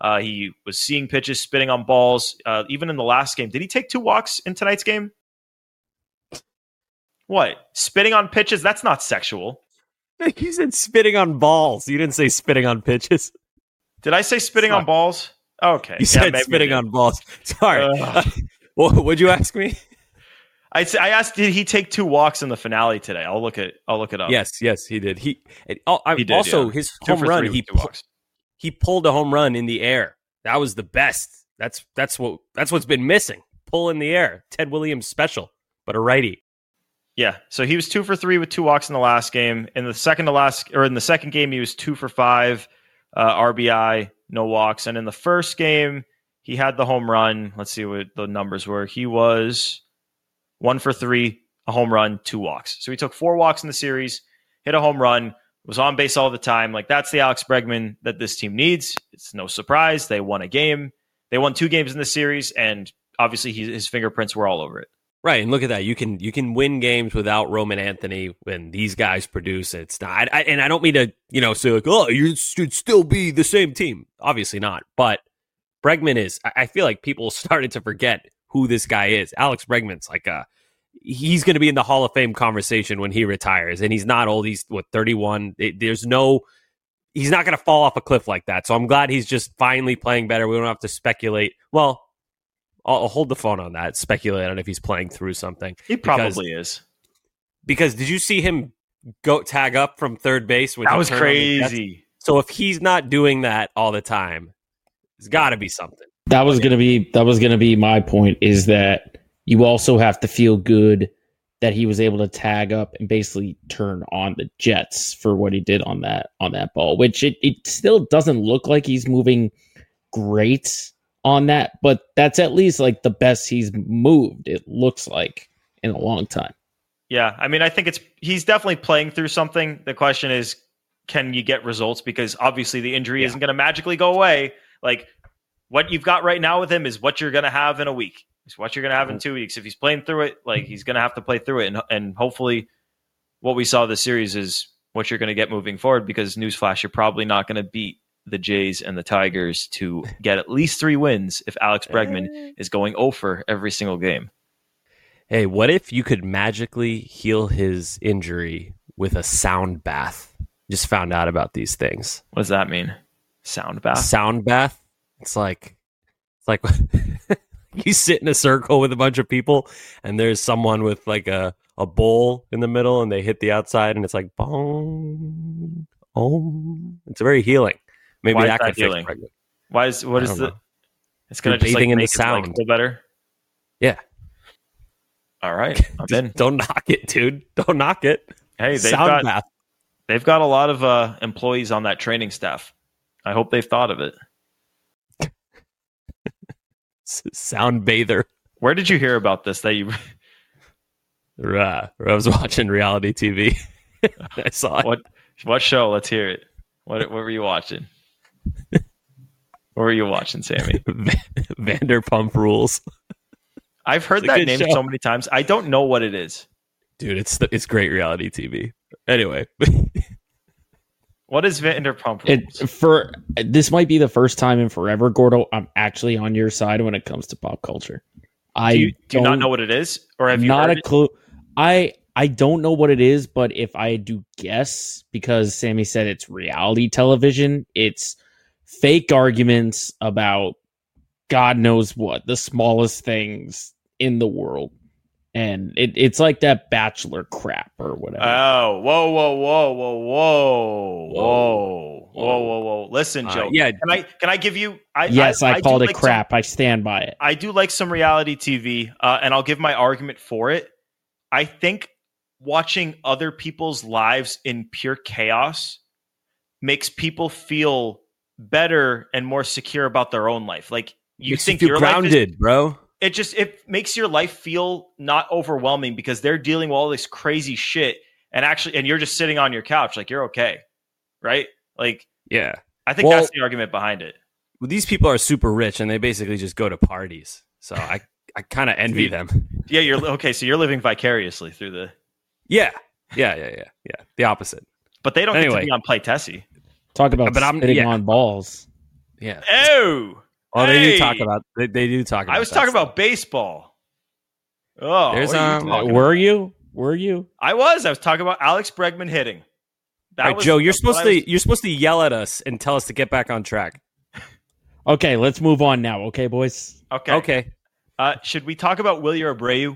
Uh, he was seeing pitches, spitting on balls. Uh, even in the last game, did he take two walks in tonight's game? What? Spitting on pitches? That's not sexual.
You said spitting on balls. You didn't say spitting on pitches.
Did I say spitting on balls? Okay.
You said yeah, spitting on balls. Sorry. Uh, what would you ask me?
I I asked, did he take two walks in the finale today? I'll look at I'll look it up.
Yes, yes, he did. He, oh, I,
he did,
also
yeah.
his
two
home run. He
two walks.
He pulled a home run in the air. That was the best. That's that's what that's what's been missing. Pull in the air. Ted Williams special, but a righty.
Yeah. So he was two for three with two walks in the last game. In the second to last, or in the second game, he was two for five, uh, R B I, no walks. And in the first game, he had the home run. Let's see what the numbers were. He was one for three, a home run, two walks. So he took four walks in the series, hit a home run, was on base all the time. Like, that's the Alex Bregman that this team needs. It's no surprise. They won a game. They won two games in the series, and obviously he, his fingerprints were all over it.
Right, and look at that. You can you can win games without Roman Anthony when these guys produce. It's not, I, and I don't mean to, you know, say like, oh, you should still be the same team. Obviously not. But Bregman is. I feel like people started to forget who this guy is. Alex Bregman's like a. He's going to be in the Hall of Fame conversation when he retires, and he's not old. He's what thirty-one. It, there's no. He's not going to fall off a cliff like that. So I'm glad he's just finally playing better. We don't have to speculate. Well. I'll hold the phone on that. Speculate on if he's playing through something.
He probably because, is.
Because did you see him go tag up from third base? When
that was crazy.
So if he's not doing that all the time, there's got to be something.
That was gonna be that was gonna be my point. Is that you also have to feel good that he was able to tag up and basically turn on the Jets for what he did on that on that ball, which it, it still doesn't look like he's moving great on that, but that's at least like the best he's moved, it looks like, in a long time.
Yeah, I mean, I think it's he's definitely playing through something. The question is, can you get results? Because obviously the injury yeah. isn't going to magically go away. Like, what you've got right now with him is what you're going to have in a week. It's what you're going to have in two weeks. If he's playing through it, like, he's going to have to play through it. And, and hopefully what we saw this series is what you're going to get moving forward, because newsflash, you're probably not going to beat the Jays and the Tigers to get at least three wins if Alex Bregman is going over every single game.
Hey, what if you could magically heal his injury with a sound bath? Just found out about these things.
What does that mean? Sound bath?
Sound bath? It's like, it's like you sit in a circle with a bunch of people and there's someone with like a, a bowl in the middle and they hit the outside and it's like, bong, om. It's very healing. Maybe
Why
that could fix
Bregman. Why is what is the?
Know.
It's gonna just like
in
make
the sound.
Like, feel better.
Yeah.
All right, I'm in.
Don't knock it, dude. Don't knock it.
Hey, they've
sound
got
bath.
they've got a lot of uh, employees on that training staff. I hope they've thought of it.
Sound bather.
Where did you hear about this? That you?
uh, I was watching reality T V. I saw it.
What what show? Let's hear it. What what were you watching? What were you watching, Sammy?
Vanderpump Rules.
I've heard that name show. so many times. I don't know what it is.
Dude, it's the, it's great reality T V. Anyway.
What is Vanderpump Rules?
It, for, this might be the first time in forever, Gordo, I'm actually on your side when it comes to pop culture. I
do you, do you not know what it is? Or have you
not
heard
a clue. I I don't know what it is, but if I do guess, because Sammy said it's reality television, it's fake arguments about God knows what, the smallest things in the world. And it, it's like that Bachelor crap or whatever.
Oh, whoa, whoa, whoa, whoa, whoa, whoa, whoa, whoa, whoa. Listen, Joe. Uh,
yeah.
Can I can I give you? I,
yes, I, I, I called it like crap.
Some,
I stand by it.
I do like some reality T V, uh, and I'll give my argument for it. I think watching other people's lives in pure chaos makes people feel better and more secure about their own life. Like, you
makes
think
you feel
your
grounded,
life is,
bro.
It just it makes your life feel not overwhelming because they're dealing with all this crazy shit, and actually, and you're just sitting on your couch like you're okay, right? Like,
yeah,
I think
well,
that's the argument behind it.
Well, these people are super rich, and they basically just go to parties. So I I kind of envy them.
Yeah, you're okay. So you're living vicariously through the.
Yeah, yeah, yeah, yeah, yeah. The opposite.
But they don't
anyway.
get to be on Play Tessie.
Talk about
but I'm,
spitting
yeah.
on balls.
Yeah.
Oh.
Oh,
hey.
they do talk about. They, they do talk about.
I was
that
talking
stuff.
about baseball. Oh,
There's
what are you
um.
talking
Were
about?
you? Were you?
I was. I was talking about Alex Bregman hitting. That
All right,
was,
Joe, you're supposed
what
to
I was-
you're supposed to yell at us and tell us to get back on track.
Okay, let's move on now. Okay, boys.
Okay.
Okay.
Uh, should we talk about Willie Abreu?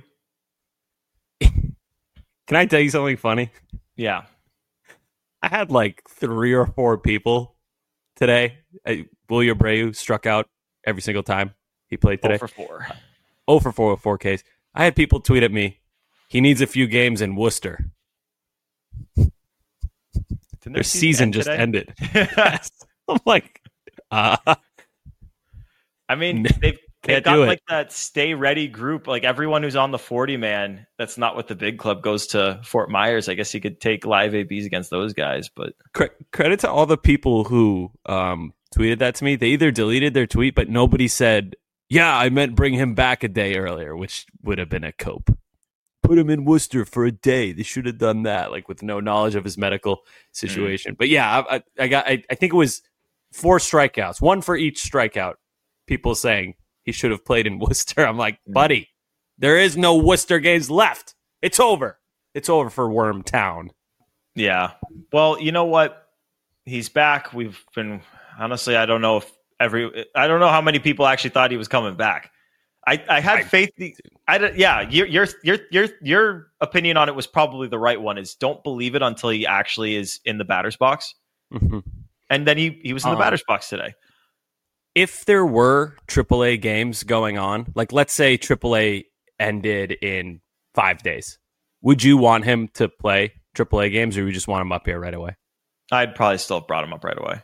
Can I tell you something funny?
Yeah.
I had like three or four people today. Uh, Willie Abreu struck out every single time he played today.
oh for four.
oh for four with four Ks. I had people tweet at me, he needs a few games in Worcester.
Didn't
Their season
end
just
today?
ended. Yes. I'm like, uh,
I mean, they've, they've
Can't
got
do it.
like that stay ready group. Like everyone who's on the forty man, that's not with the big club, goes to Fort Myers. I guess he could take live A Bs against those guys. But
cre- credit to all the people who um, tweeted that to me. They either deleted their tweet, but nobody said, yeah, I meant bring him back a day earlier, which would have been a cope. Put him in Worcester for a day. They should have done that, like with no knowledge of his medical situation. Mm. But yeah, I, I got. I, I think it was four strikeouts, one for each strikeout. People saying he should have played in Worcester. I'm like, buddy, there is no Worcester games left. It's over. It's over for Wormtown.
yeah. Well, you know what? He's back. We've been honestly, I don't know if every. I don't know how many people actually thought he was coming back. I, I had I, faith. The, I don't, yeah, your your your your your opinion on it was probably the right one. Is don't believe it until he actually is in the batter's box,
mm-hmm.
and then he he was in the um, batter's box today.
If there were triple A games going on, like let's say triple A ended in five days, would you want him to play triple A games, or would you just want him up here right away?
I'd probably still have brought him up right away.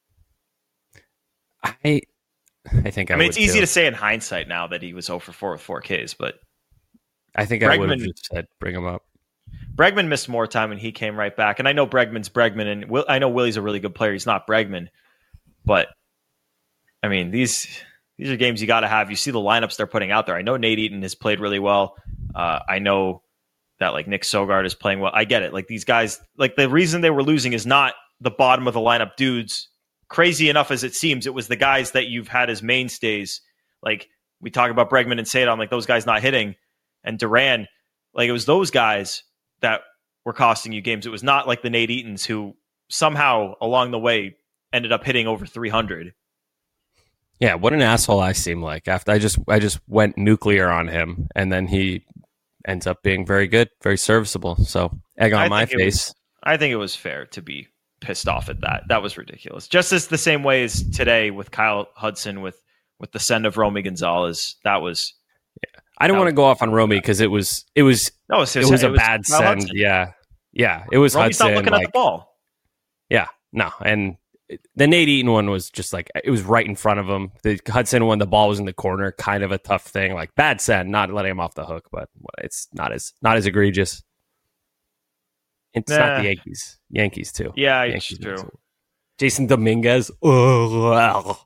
I. I think I,
I mean,
would
it's easy
too.
to say in hindsight now that he was oh for four with four Ks, but
I think
Bregman,
I would have just said bring him up.
Bregman missed more time and he came right back. And I know Bregman's Bregman, and Will, I know Willie's a really good player. He's not Bregman, but I mean, these these are games you got to have. You see the lineups they're putting out there. I know Nate Eaton has played really well. Uh, I know that like Nick Sogard is playing well. I get it. Like these guys, like the reason they were losing is not the bottom of the lineup dudes. Crazy enough as it seems, it was the guys that you've had as mainstays. Like we talk about Bregman and Sadon, like those guys not hitting, and Duran, like it was those guys that were costing you games. It was not like the Nate Eatons who somehow along the way ended up hitting over three hundred.
Yeah, what an asshole I seem like. After I just I just went nuclear on him, and then he ends up being very good, very serviceable. So egg on
I
my
think
face.
Was, I think it was fair to be pissed off at that. That was ridiculous. Just as the same way as today with Kyle Hudson with with the send of Romy Gonzalez. That was.
Yeah. I don't want to go off on Romy because it was it was
no, it was,
it was a
it was
bad
Kyle
send.
Hudson.
Yeah, yeah, it was
Romy's
Hudson.
not looking
like,
at the ball.
Yeah, no, and the Nate Eaton one was just like it was right in front of him. The Hudson one, the ball was in the corner, kind of a tough thing. Like bad send, not letting him off the hook, but it's not as not as egregious. It's nah. not the Yankees. Yankees too.
Yeah,
Yankees
it's true.
Too. Jason Dominguez. But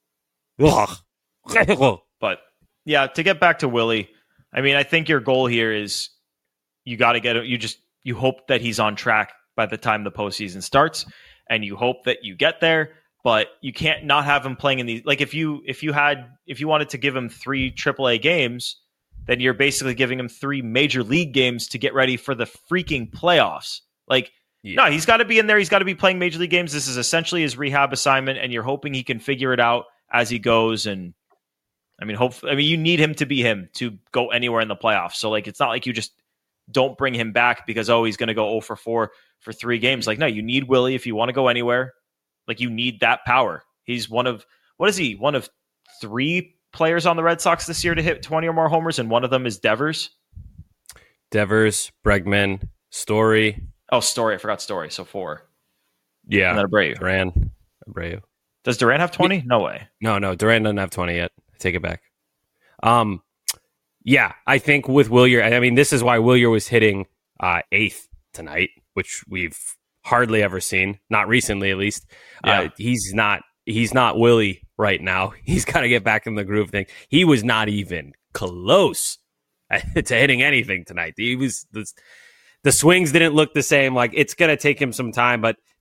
yeah, to get back to Willie, I mean, I think your goal here is you got to get you just you hope that he's on track by the time the postseason starts, and you hope that you get there. But you can't not have him playing in these. Like if you if you had if you wanted to give him three triple A games, then you're basically giving him three major league games to get ready for the freaking playoffs. Like. Yeah. No, he's got to be in there. He's got to be playing major league games. This is essentially his rehab assignment, and you're hoping he can figure it out as he goes. And I mean, hope. I mean, you need him to be him to go anywhere in the playoffs. So, like, it's not like you just don't bring him back because oh, he's going to go oh for four for three games. Like, no, you need Willie if you want to go anywhere. Like, you need that power. He's one of what is he? One of three players on the Red Sox this year to hit twenty or more homers, and one of them is Devers.
Devers, Bregman, Story.
Oh, Story. I forgot Story. So four.
Yeah.
And then Abreu.
Duran. Abreu.
Does Duran have twenty? No way.
No, no. Duran doesn't have twenty yet. I take it back. Um, yeah, I think with Willier, I mean, this is why Willier was hitting uh, eighth tonight, which we've hardly ever seen. Not recently, at least.
Yeah.
Uh, he's not he's not Willie right now. He's got to get back in the groove thing. He was not even close to hitting anything tonight. He was... The, The swings didn't look the same. Like, it's going to take him some time, but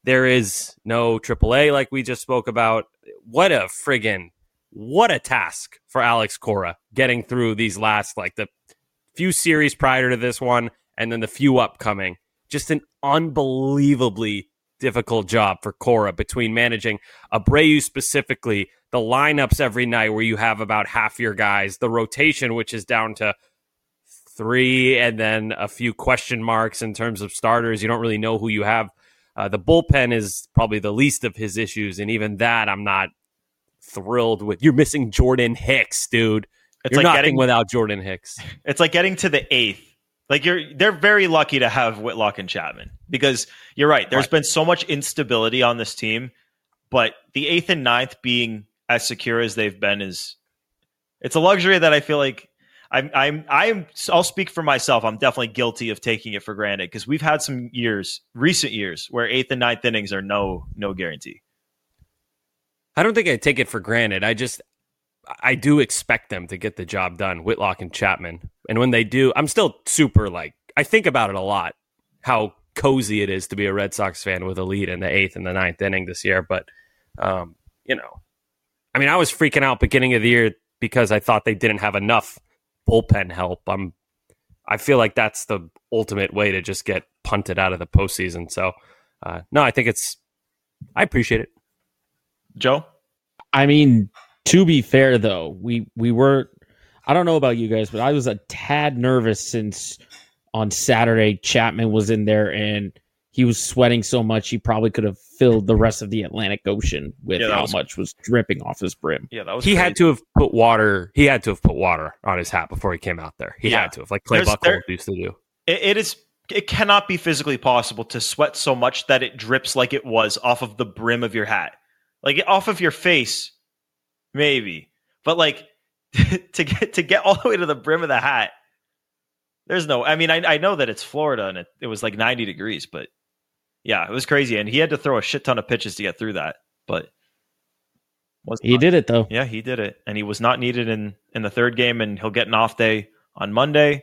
There is no triple A like we just spoke about. What a friggin' what a task for Alex Cora getting through these last, like the few series prior to this one and then the few upcoming. Just an unbelievably difficult job for Cora between managing Abreu specifically, the lineups every night where you have about half your guys, the rotation, which is down to three, and then a few question marks in terms of starters. You don't really know who you have. Uh, the bullpen is probably the least of his issues, and even that I'm not thrilled with. You're missing Jordan Hicks, dude.
It's
You're
like
nothing
getting,
without Jordan Hicks.
It's like getting to the eighth. Like you're, they're very lucky to have Whitlock and Chapman because you're right. There's right. been so much instability on this team, but the eighth and ninth being as secure as they've been is, it's a luxury that I feel like I'm, I'm, I'm, I'll speak for myself. I'm definitely guilty of taking it for granted because we've had some years, recent years, where eighth and ninth innings are no, no guarantee.
I don't think I take it for granted. I just, I do expect them to get the job done, Whitlock and Chapman. And when they do, I'm still super like, I think about it a lot, how cozy it is to be a Red Sox fan with a lead in the eighth and the ninth inning this year. But, um, you know, I mean, I was freaking out beginning of the year because I thought they didn't have enough bullpen help. I'm, I feel like that's the ultimate way to just get punted out of the postseason. So, uh, no, I think it's, I appreciate it.
Joe?
I mean, to be fair, though, we, we were, I don't know about you guys, but I was a tad nervous since on Saturday Chapman was in there and he was sweating so much he probably could have filled the rest of the Atlantic Ocean with yeah, how was, much was dripping off his brim.
Yeah, that was
he
crazy.
had to have put water. He had to have put water on his hat before he came out there. He yeah. had to have, like Clay There's, Buchholz there, used to do.
It, it is. It cannot be physically possible to sweat so much that it drips like it was off of the brim of your hat, like off of your face, maybe, but like. to get to get all the way to the brim of the hat, there's no. I mean, I I know that it's Florida and it, it was like ninety degrees, but yeah, it was crazy, and he had to throw a shit ton of pitches to get through that. But
was he not, did it though?
Yeah, he did it, and he was not needed in in the third game, and he'll get an off day on Monday.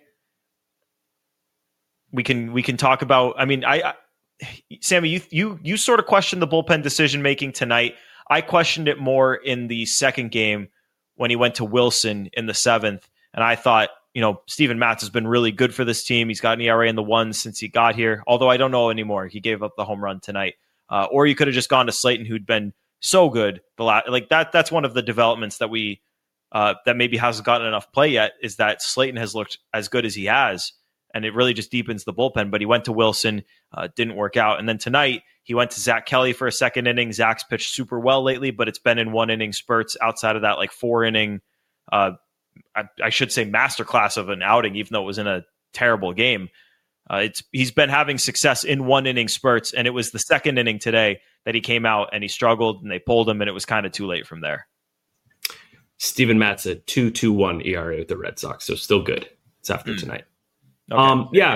We can we can talk about. I mean, I, I Sammy, you you you sort of questioned the bullpen decision making tonight. I questioned it more in the second game, when he went to Wilson in the seventh. And I thought, you know, Steven Matz has been really good for this team. He's got an E R A in the ones since he got here, although I don't know anymore. He gave up the home run tonight. Uh, or you could have just gone to Slayton, who'd been so good. The la- like that. That's one of the developments that we, uh, that maybe hasn't gotten enough play yet, is that Slayton has looked as good as he has. And it really just deepens the bullpen. But he went to Wilson, uh, didn't work out. And then tonight, he went to Zach Kelly for a second inning. Zach's pitched super well lately, but it's been in one inning spurts. Outside of that, like four inning, uh, I, I should say masterclass of an outing, even though it was in a terrible game. Uh, it's he's been having success in one inning spurts, and it was the second inning today that he came out and he struggled, and they pulled him, and it was kind of too late from there.
Steven Matz a two point two one E R A with the Red Sox, so still good. It's after mm. tonight.
Okay,
um, yeah.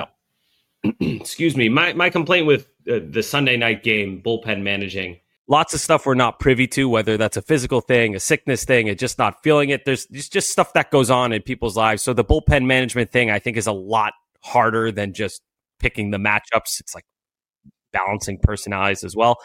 Excuse me. My my complaint with uh, the Sunday night game, bullpen managing, lots of stuff we're not privy to, whether that's a physical thing, a sickness thing, and just not feeling it. There's, there's just stuff that goes on in people's lives. So the bullpen management thing, I think, is a lot harder than just picking the matchups. It's like balancing personalities as well.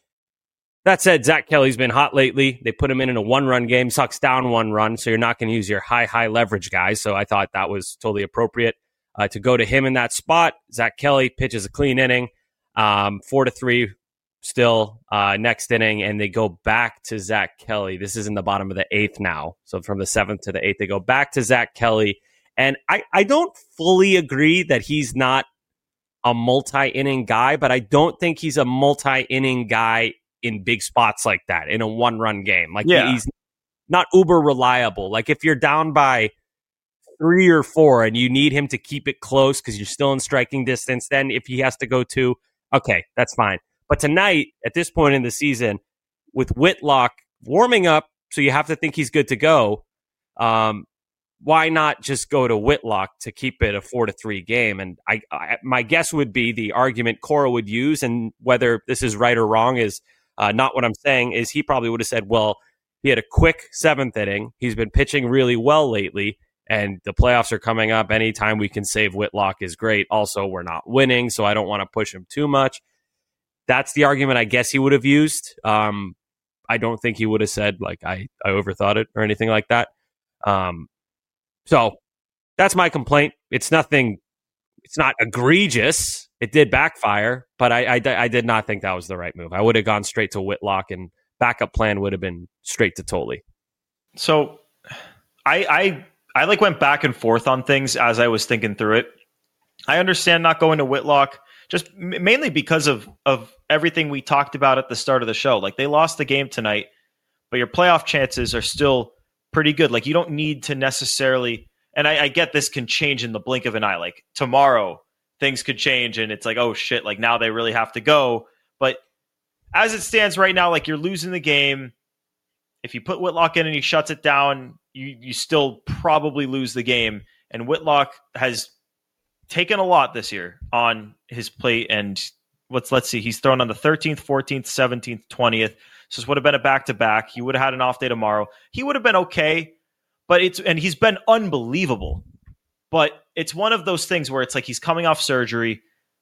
That said, Zach Kelly's been hot lately. They put him in in a one-run game, Sox down one run, so you're not going to use your high, high leverage guys. So I thought that was totally appropriate. Uh, to go to him in that spot. Zach Kelly pitches a clean inning, um, four to three still uh, next inning, and they go back to Zach Kelly. This is in the bottom of the eighth now. So from the seventh to the eighth, they go back to Zach Kelly. And I, I don't fully agree that he's not a multi-inning guy, but I don't think he's a multi-inning guy in big spots like that, in a one-run game. Like yeah. he's not uber reliable. Like if you're down by three or four and you need him to keep it close because you're still in striking distance, then if he has to go two, okay, that's fine. But tonight, at this point in the season, with Whitlock warming up, so you have to think he's good to go, um, why not just go to Whitlock to keep it a four to three game? And I, I my guess would be the argument Cora would use, and whether this is right or wrong is uh, not what I'm saying, is he probably would have said, well, he had a quick seventh inning. He's been pitching really well lately. And the playoffs are coming up. Anytime we can save Whitlock is great. Also, we're not winning, so I don't want to push him too much. that's the argument I guess he would have used. Um, I don't think he would have said, like, I, I overthought it or anything like that. Um, so that's my complaint. It's nothing, it's not egregious. It did backfire, but I, I, I did not think that was the right move. I would have gone straight to Whitlock, and backup plan would have been straight to Tolley.
So I, I, I like went back and forth on things as I was thinking through it. I understand not going to Whitlock, just m- mainly because of, of everything we talked about at the start of the show. Like, they lost the game tonight, but your playoff chances are still pretty good. Like, you don't need to necessarily, and I, I get this can change in the blink of an eye. Like, tomorrow things could change and it's like, oh shit, like now they really have to go. But as it stands right now, like, you're losing the game. If you put Whitlock in and he shuts it down, you you still probably lose the game. And Whitlock has taken a lot this year on his plate. And let's let's see, he's thrown on the thirteenth, fourteenth, seventeenth, twentieth. So this would have been a back-to-back. He would have had an off day tomorrow. He would have been okay, but it's and he's been unbelievable. But it's one of those things where it's like he's coming off surgery.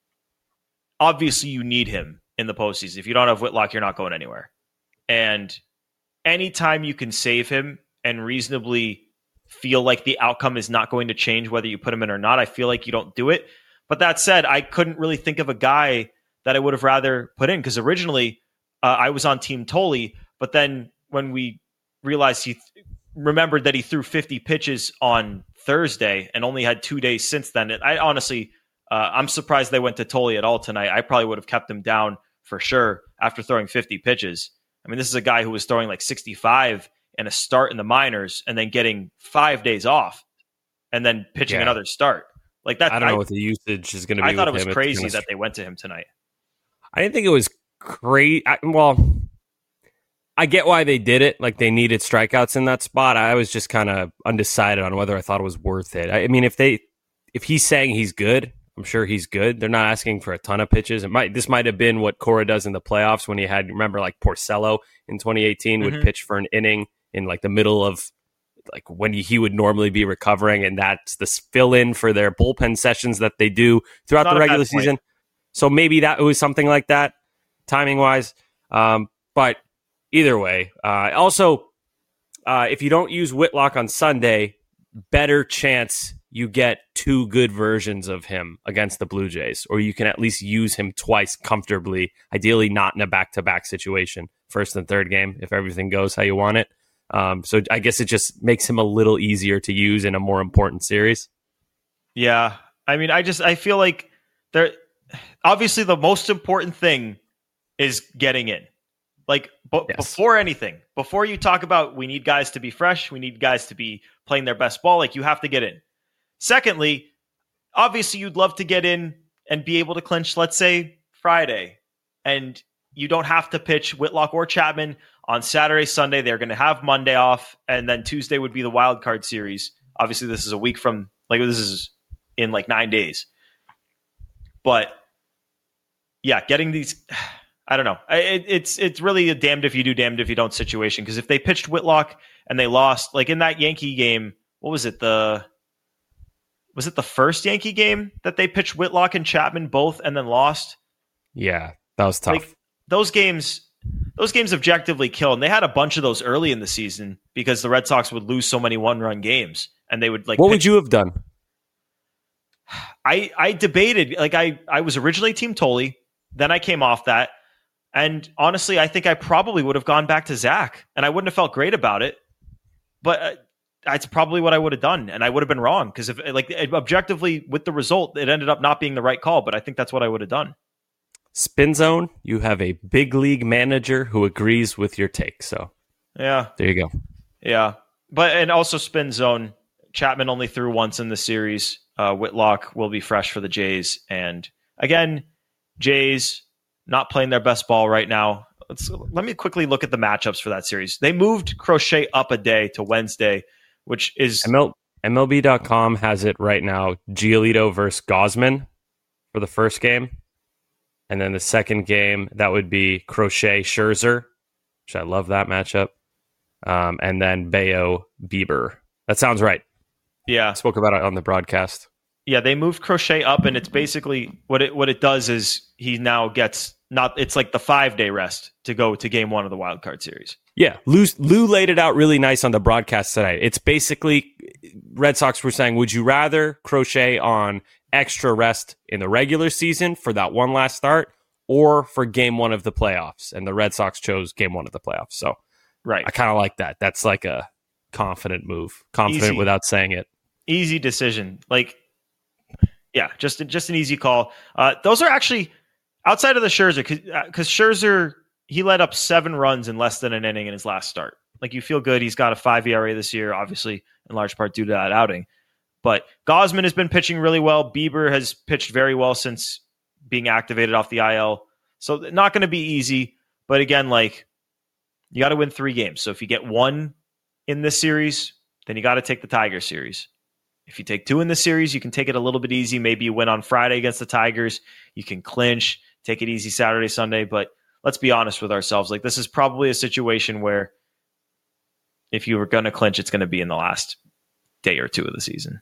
Obviously, you need him in the postseason. If you don't have Whitlock, you're not going anywhere. And anytime you can save him and reasonably feel like the outcome is not going to change whether you put him in or not, I feel like you don't do it. But that said, I couldn't really think of a guy that I would have rather put in, because originally uh, I was on Team Tolley, but then when we realized he th- remembered that he threw fifty pitches on Thursday and only had two days since then, it, I honestly, uh, I'm surprised they went to Tolley at all tonight. I probably would have kept him down for sure after throwing fifty pitches. I mean, this is a guy who was throwing like sixty-five and a start in the minors and then getting five days off and then pitching
Yeah.
another start. Like that.
I don't know
I,
what the usage is going to be.
I thought it
with
was
him.
crazy
gonna...
that they went to him tonight.
I didn't think it was great. I, well, I get why they did it. Like, they needed strikeouts in that spot. I was just kind of undecided on whether I thought it was worth it. I, I mean, if they, if he's saying he's good, I'm sure he's good. They're not asking for a ton of pitches. It might this might have been what Cora does in the playoffs when he had, remember, like Porcello in twenty eighteen would
Mhm.
pitch for an inning in like the middle of like when he would normally be recovering, and that's the fill in for their bullpen sessions that they do throughout
Not
the
a bad
regular
point.
season. So maybe that was something like that, timing wise. Um, but either way, uh, also uh, if you don't use Whitlock on Sunday, better chance you get two good versions of him against the Blue Jays, or you can at least use him twice comfortably, ideally not in a back-to-back situation, first and third game, if everything goes how you want it. Um, so I guess it just makes him a little easier to use in a more important series.
Yeah. I mean, I just, I feel like there, obviously the most important thing is getting in. Like b-
Yes.
before anything, before you talk about, we need guys to be fresh, we need guys to be playing their best ball, like you have to get in. Secondly, obviously you'd love to get in and be able to clinch, let's say, Friday. And you don't have to pitch Whitlock or Chapman on Saturday, Sunday. They're going to have Monday off. And then Tuesday would be the wild card series. Obviously, this is a week from, like, this is in like nine days. But yeah, getting these, I don't know. It, it's it's really a damned if you do, damned if you don't situation. Because if they pitched Whitlock and they lost, like in that Yankee game, what was it? The was it the first Yankee game that they pitched Whitlock and Chapman both and then lost?
Yeah, that was tough.
Like, those games, those games objectively kill. And they had a bunch of those early in the season because the Red Sox would lose so many one-run games, and they would like.
What
pitch.
would you have done?
I I debated. Like I I was originally Team Tolley, then I came off that, and honestly, I think I probably would have gone back to Zach, and I wouldn't have felt great about it. But uh, that's probably what I would have done, and I would have been wrong because if like objectively with the result, it ended up not being the right call. But I think that's what I would have done.
Spin Zone, you have a big league manager who agrees with your take. So
Yeah,
there you go.
yeah. But and also Spin Zone, Chapman only threw once in the series. Uh, Whitlock will be fresh for the Jays, and again, Jays not playing their best ball right now. Let's let me quickly look at the matchups for that series. They moved Crochet up a day to Wednesday, which is
M L, M L B dot com has it right now. Giolito versus Gosman for the first game. And then the second game, that would be Crochet Scherzer, which I love that matchup. Um, and then Bayo Bieber. That sounds right.
yeah,
I spoke about it on the broadcast.
yeah. They moved Crochet up, and it's basically what it what it does is he now gets not it's like the five day rest to go to game one of the wild card series.
Yeah, Lou, Lou laid it out really nice on the broadcast tonight. It's basically Red Sox were saying, would you rather crochet on extra rest in the regular season for that one last start or for game one of the playoffs? And the Red Sox chose game one of the playoffs. So
right,
I kind of like that. That's like a confident move. Confident
easy,
without saying it.
Easy decision. Like, yeah, just, just an easy call. Uh, those are actually outside of the Scherzer, because Scherzer, he led up seven runs in less than an inning in his last start. Like, you feel good. He's got a five E R A this year, obviously, in large part due to that outing. But Gausman has been pitching really well. Bieber has pitched very well since being activated off the I L. So not going to be easy. But again, like, you got to win three games. So if you get one in this series, then you got to take the Tigers series. If you take two in this series, you can take it a little bit easy. Maybe you win on Friday against the Tigers. You can clinch, take it easy Saturday, Sunday. But let's be honest with ourselves. Like, this is probably a situation where if you were going to clinch, it's going to be in the last day or two of the season.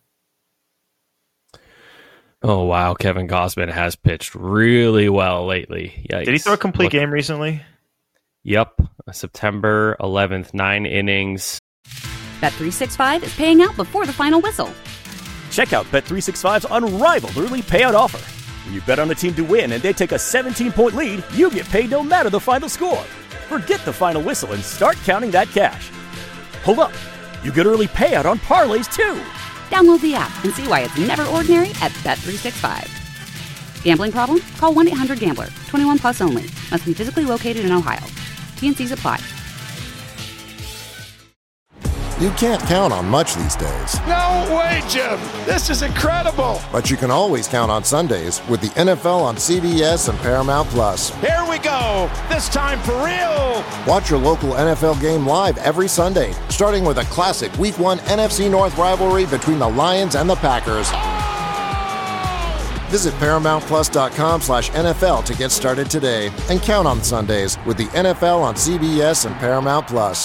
Oh, wow. Kevin Gausman has pitched really well lately. Yikes.
Did he throw a complete
Look.
game recently?
Yep. September eleventh, nine innings.
Bet three sixty-five is paying out before the final whistle.
Check out Bet three sixty-five's unrivaled early payout offer. When you bet on a team to win and they take a seventeen-point lead, you get paid no matter the final score. Forget the final whistle and start counting that cash. Hold up. You get early payout on parlays, too.
Download the app and see why it's never ordinary at Bet three sixty-five. Gambling problem? Call one eight hundred gambler. twenty-one plus only. Must be physically located in Ohio. T N Cs apply.
You can't count on much these days.
No way, Jim. This is incredible.
But you can always count on Sundays with the N F L on C B S and Paramount Plus.
Here we go. This time for real.
Watch your local N F L game live every Sunday, starting with a classic Week one N F C North rivalry between the Lions and the Packers. Visit ParamountPlus.com slash NFL to get started today and count on Sundays with the N F L on C B S and Paramount Plus.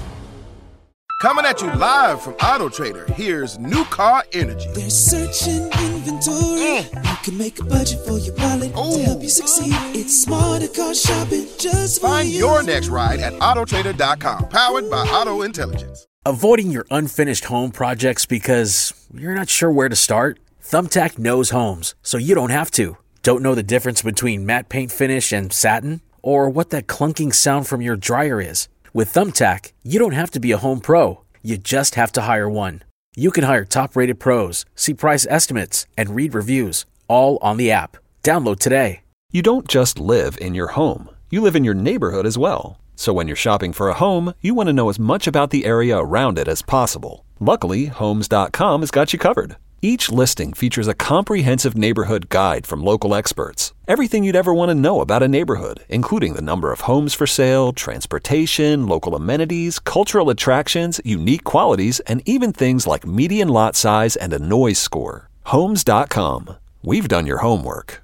Coming at you live from Auto Trader, here's New Car Energy.
They're searching inventory. Mm. You can make a budget for your wallet to help you succeed. It's smarter car shopping just for
Find
you.
your next ride at Auto Trader dot com, powered by Auto Intelligence.
Avoiding your unfinished home projects because you're not sure where to start? Thumbtack knows homes, so you don't have to. Don't know the difference between matte paint finish and satin? Or what that clunking sound from your dryer is? With Thumbtack, you don't have to be a home pro. You just have to hire one. You can hire top-rated pros, see price estimates, and read reviews, all on the app. Download today.
You don't just live in your home. You live in your neighborhood as well. So when you're shopping for a home, you want to know as much about the area around it as possible. Luckily, Homes dot com has got you covered. Each listing features a comprehensive neighborhood guide from local experts. Everything you'd ever want to know about a neighborhood, including the number of homes for sale, transportation, local amenities, cultural attractions, unique qualities, and even things like median lot size and a noise score. Homes dot com. We've done your homework.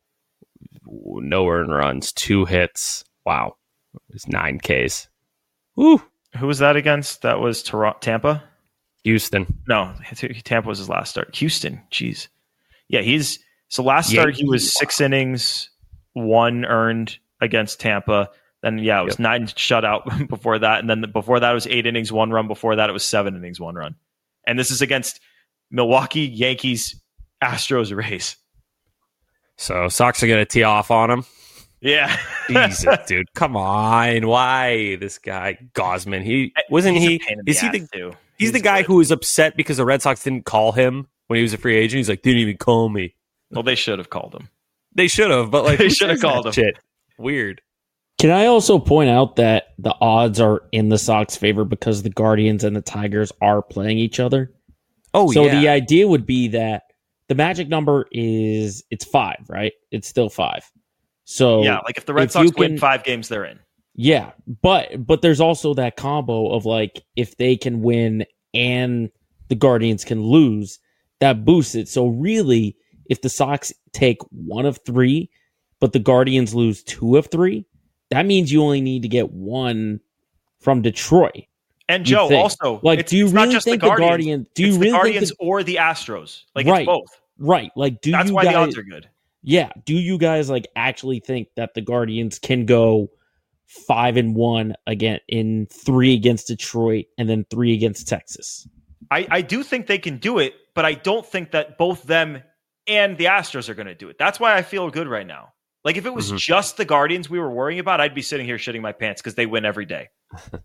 No earned runs, two hits. Wow. It was nine Ks. Woo.
Who was that against? That was Toronto, Tampa?
Houston.
No, Tampa was his last start. Houston, jeez. Yeah, he's so last start
Yankees.
he was six innings, one earned against Tampa. Then yeah, it was yep. nine shutout before that, and then before that it was eight innings, one run. Before that it was seven innings, one run. And this is against Milwaukee, Yankees, Astros, Rays.
So Sox are gonna tee off on him.
Yeah,
Jesus, dude, come on! Why this guy Gausman? He wasn't
he's
he?
A pain in
is
the
he
ass
the?
Too.
He's,
he's
the guy
good.
who was upset because the Red Sox didn't call him when he was a free agent. He's like, didn't even call me.
Well, they should have called him.
They should have, but like
they should have called him.
Shit. Weird.
Can I also point out that the odds are in the Sox favor because the Guardians and the Tigers are playing each other?
Oh,
so
yeah.
So the idea would be that the magic number is it's five, right? It's still five. So
yeah, like if the Red
if
Sox
can,
win five games, they're in.
Yeah, but but there's also that combo of like if they can win and the Guardians can lose, that boosts it. So really, if the Sox take one of three, but the Guardians lose two of three, that means you only need to get one from Detroit.
And Joe, also,
like,
it's,
do you
it's
really
not just
think
the Guardians?
the Guardians? Do you
it's
really
the Guardians
think the,
or the Astros? Like
right,
it's both.
Right. Like, do
That's
you
why
guys,
the odds are good.
yeah, do you guys like actually think that the Guardians can go five and one again in three against Detroit and then three against Texas?
I, I do think they can do it, but I don't think that both them and the Astros are going to do it. That's why I feel good right now. Like if it was mm-hmm. just the Guardians we were worrying about, I'd be sitting here shitting my pants because they win every day.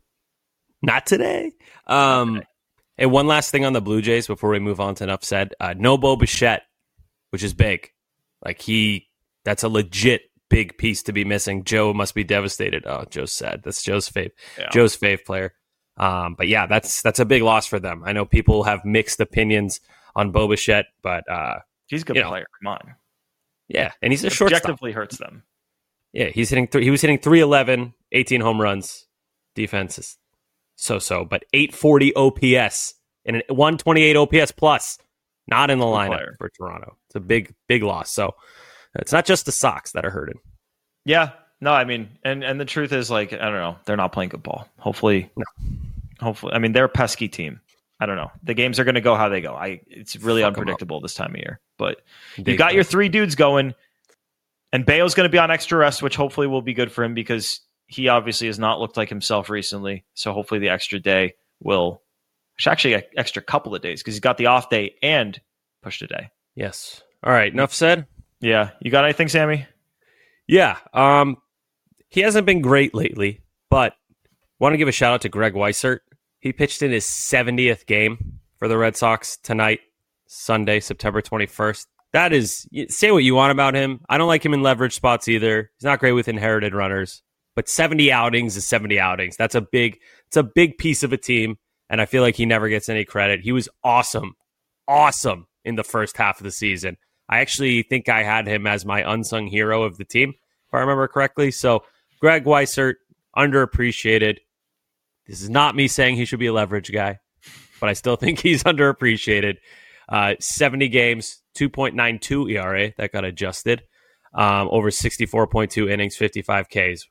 Not today. Um, Not today. And one last thing on the Blue Jays before we move on to enough said. Uh, no Bo Bichette, which is big. Like he, that's a legit big piece to be missing. Joe must be devastated. Oh, Joe's sad. That's Joe's fave. Yeah. Joe's fave player. Um, but yeah, that's that's a big loss for them. I know people have mixed opinions on Bo Bichette, but uh,
he's a good player. Know. Come on.
Yeah, and he's a shortstop.
Objectively hurts them.
Yeah, he's hitting. Th- he was hitting three eleven, eighteen home runs. Defense is so-so, but eight forty O P S and a one twenty-eight O P S plus. Not in the lineup player. For Toronto. It's a big, big loss. So it's not just the Sox that are hurting.
Yeah, no, I mean, and and the truth is, like, I don't know, they're not playing good ball. Hopefully, no. hopefully, I mean, they're a pesky team. I don't know. The games are going to go how they go. I it's really Fuck unpredictable this time of year. But you got your three dudes going, and Bayo's going to be on extra rest, which hopefully will be good for him because he obviously has not looked like himself recently. So hopefully the extra day will, actually an extra couple of days because he's got the off day and pushed a day.
Yes. All right. Enough said.
Yeah. You got anything, Sammy?
Yeah. Um, he hasn't been great lately, but want to give a shout out to Greg Weissert. He pitched in his seventieth game for the Red Sox tonight, Sunday, September twenty-first. That is, say what you want about him. I don't like him in leverage spots either. He's not great with inherited runners, but seventy outings is seventy outings. That's a big, it's a big piece of a team, and I feel like he never gets any credit. He was awesome, awesome in the first half of the season. I actually think I had him as my unsung hero of the team, if I remember correctly. So Greg Weissert, underappreciated. This is not me saying he should be a leverage guy, but I still think he's underappreciated. Uh, seventy games, two point nine two E R A. That got adjusted. Um, over sixty-four point two innings, fifty-five Ks.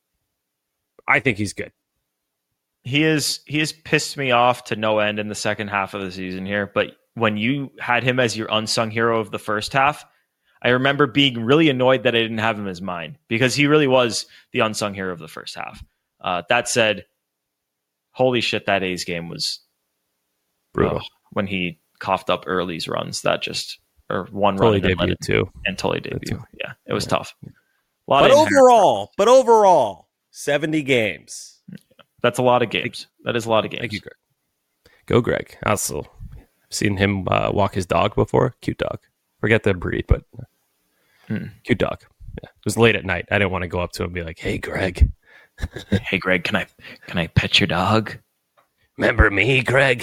I think he's good.
He is. He has pissed me off to no end in the second half of the season here. But when you had him as your unsung hero of the first half, I remember being really annoyed that I didn't have him as mine because he really was the unsung hero of the first half. Uh, that said, holy shit, that A's game was brutal. Uh, when he coughed up Early's runs, that just or one
totally
run
debut too,
and totally debut. Yeah, it was yeah. tough.
A lot but overall, but overall, seventy games.
That's a lot of games. That is a lot of games.
Thank you, Greg. Go, Greg. Also, I've seen him uh, walk his dog before. Cute dog. Forget the breed, but hmm. cute dog. Yeah. It was late at night. I didn't want to go up to him and be like, "Hey, Greg.
Hey, Greg. Can I can I pet your dog?
Remember me, Greg?"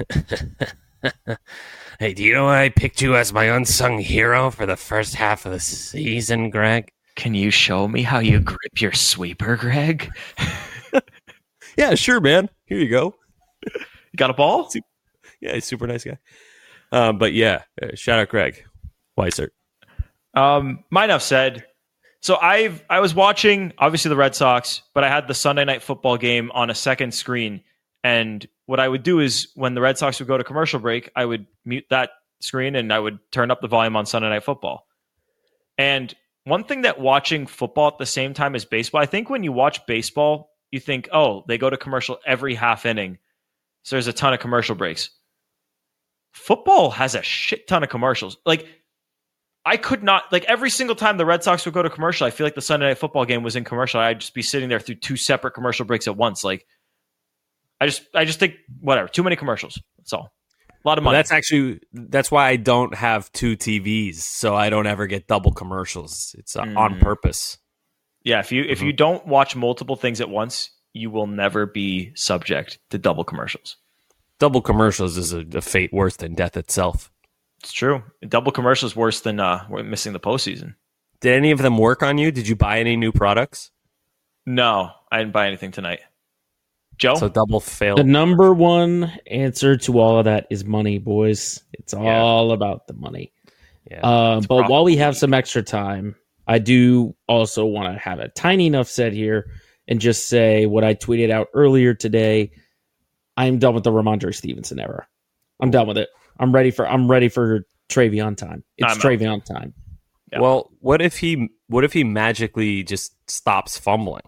Hey, do you know why I picked you as my unsung hero for the first half of the season, Greg?
Can you show me how you grip your sweeper, Greg?
Yeah, sure, man. Here you go.
You got a ball?
Yeah, he's a super nice guy. Um, but yeah, uh, shout out Greg Weissert.
Um, my enough said. So I've I was watching obviously the Red Sox, but I had the Sunday Night Football game on a second screen. And what I would do is when the Red Sox would go to commercial break, I would mute that screen and I would turn up the volume on Sunday Night Football. And one thing that watching football at the same time as baseball, I think when you watch baseball, you think, oh, they go to commercial every half inning. So there's a ton of commercial breaks. Football has a shit ton of commercials. Like, I could not, like every single time the Red Sox would go to commercial, I feel like the Sunday Night Football game was in commercial. I'd just be sitting there through two separate commercial breaks at once. Like, I just, I just think whatever. Too many commercials. That's all. A lot of money.
Well, that's actually that's why I don't have two T Vs, so I don't ever get double commercials. It's uh, mm. on purpose.
Yeah, if you mm-hmm. if you don't watch multiple things at once, you will never be subject to double commercials.
Double commercials is a, a fate worse than death itself.
It's true. Double commercials worse than uh, missing the postseason.
Did any of them work on you? Did you buy any new products?
No, I didn't buy anything tonight. Joe?
So double fail.
The number one answer to all of that is money, boys. It's yeah. all about the money. Yeah, uh, but while we have some extra time, I do also want to have a tiny enough said here and just say what I tweeted out earlier today. I'm done with the Ramondre Stevenson era. I'm done with it. I'm ready for I'm ready for Travion time. It's Travion time.
Yeah.
Well, what if he what if he magically just stops fumbling?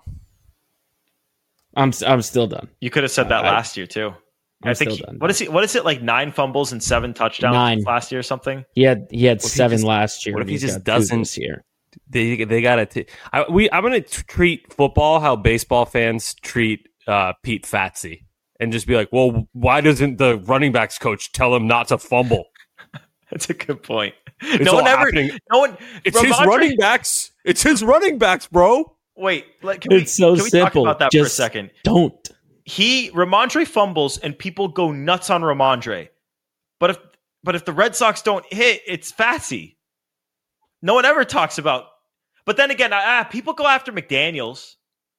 I'm I'm still done.
You could have said that
I,
last year too.
I'm
I think
still done.
what is he? What is it like? Nine fumbles and seven touchdowns
Nine.
last year or something.
He had he had
What if he
seven
just-
last year.
What if
and
he
he's
just
got two
doesn't
this year?
They they got to. I we I'm gonna t- treat football how baseball fans treat uh, Pete Fatsy, and just be like, well, why doesn't the running backs coach tell him not to fumble?
That's a good point.
It's
no
all
one ever.
happening.
No one.
It's his
Ramondre-
running backs. It's his running backs, bro.
Wait, like, can we,
It's so
can we
simple.
talk about that
Just
for a second?
Don't.
He Ramondre fumbles and people go nuts on Ramondre, but if but if the Red Sox don't hit, it's Fatsy. No one ever talks about. But then again, ah, people go after McDaniels,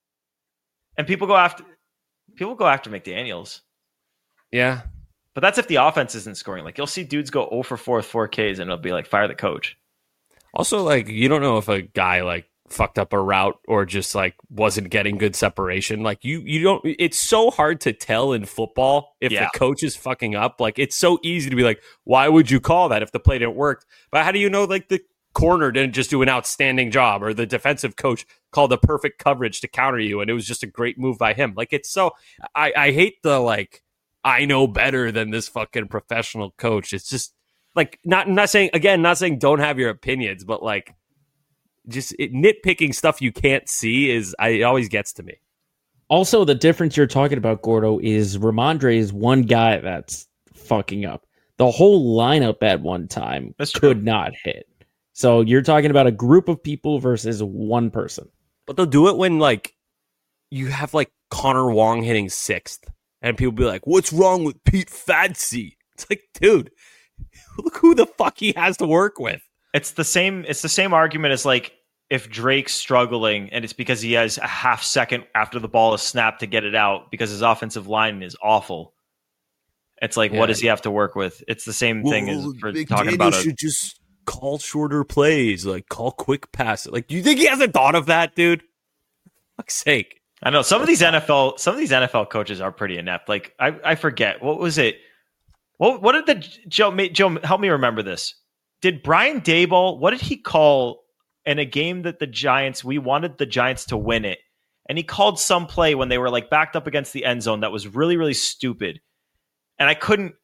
and people go after people go after McDaniels.
Yeah,
but that's if the offense isn't scoring. Like you'll see dudes go zero for four with four Ks, and it'll be like fire the coach.
Also, like you don't know if a guy like fucked up a route or just like wasn't getting good separation. Like you, you don't. It's so hard to tell in football if
Yeah.
the coach is fucking up. Like it's so easy to be like, why would you call that if the play didn't work? But how do you know like the corner didn't just do an outstanding job or the defensive coach called the perfect coverage to counter you and it was just a great move by him? Like it's so. I I hate the like. I know better than this fucking professional coach. It's just like not not saying again, not saying don't have your opinions, but like just it, nitpicking stuff you can't see is I, it always gets to me.
Also, the difference you're talking about, Gordo, is Ramondre is one guy that's fucking up. The whole lineup at one time could not hit. So you're talking about a group of people versus one person.
But they'll do it when like you have like Connor Wong hitting sixth. And people be like, what's wrong with Pete Fatsy? It's like, dude, look who the fuck he has to work with.
It's the same. It's the same argument as like if Drake's struggling and it's because he has a half second after the ball is snapped to get it out because his offensive line is awful. It's like,
Yeah.
what does he have to work with? It's the same thing as for
Big
talking
Daniel
about a,
should just call shorter plays, like call quick passes. Like, do you think he hasn't thought of that, dude? For fuck's sake.
I know some of these N F L, some of these N F L coaches are pretty inept. Like I, I forget what was it. What, what did the Joe? Joe, help me remember this. Did Brian Daboll? What did he call in a game that the Giants? We wanted the Giants to win it, and he called some play when they were like backed up against the end zone that was really, really stupid. And I couldn't.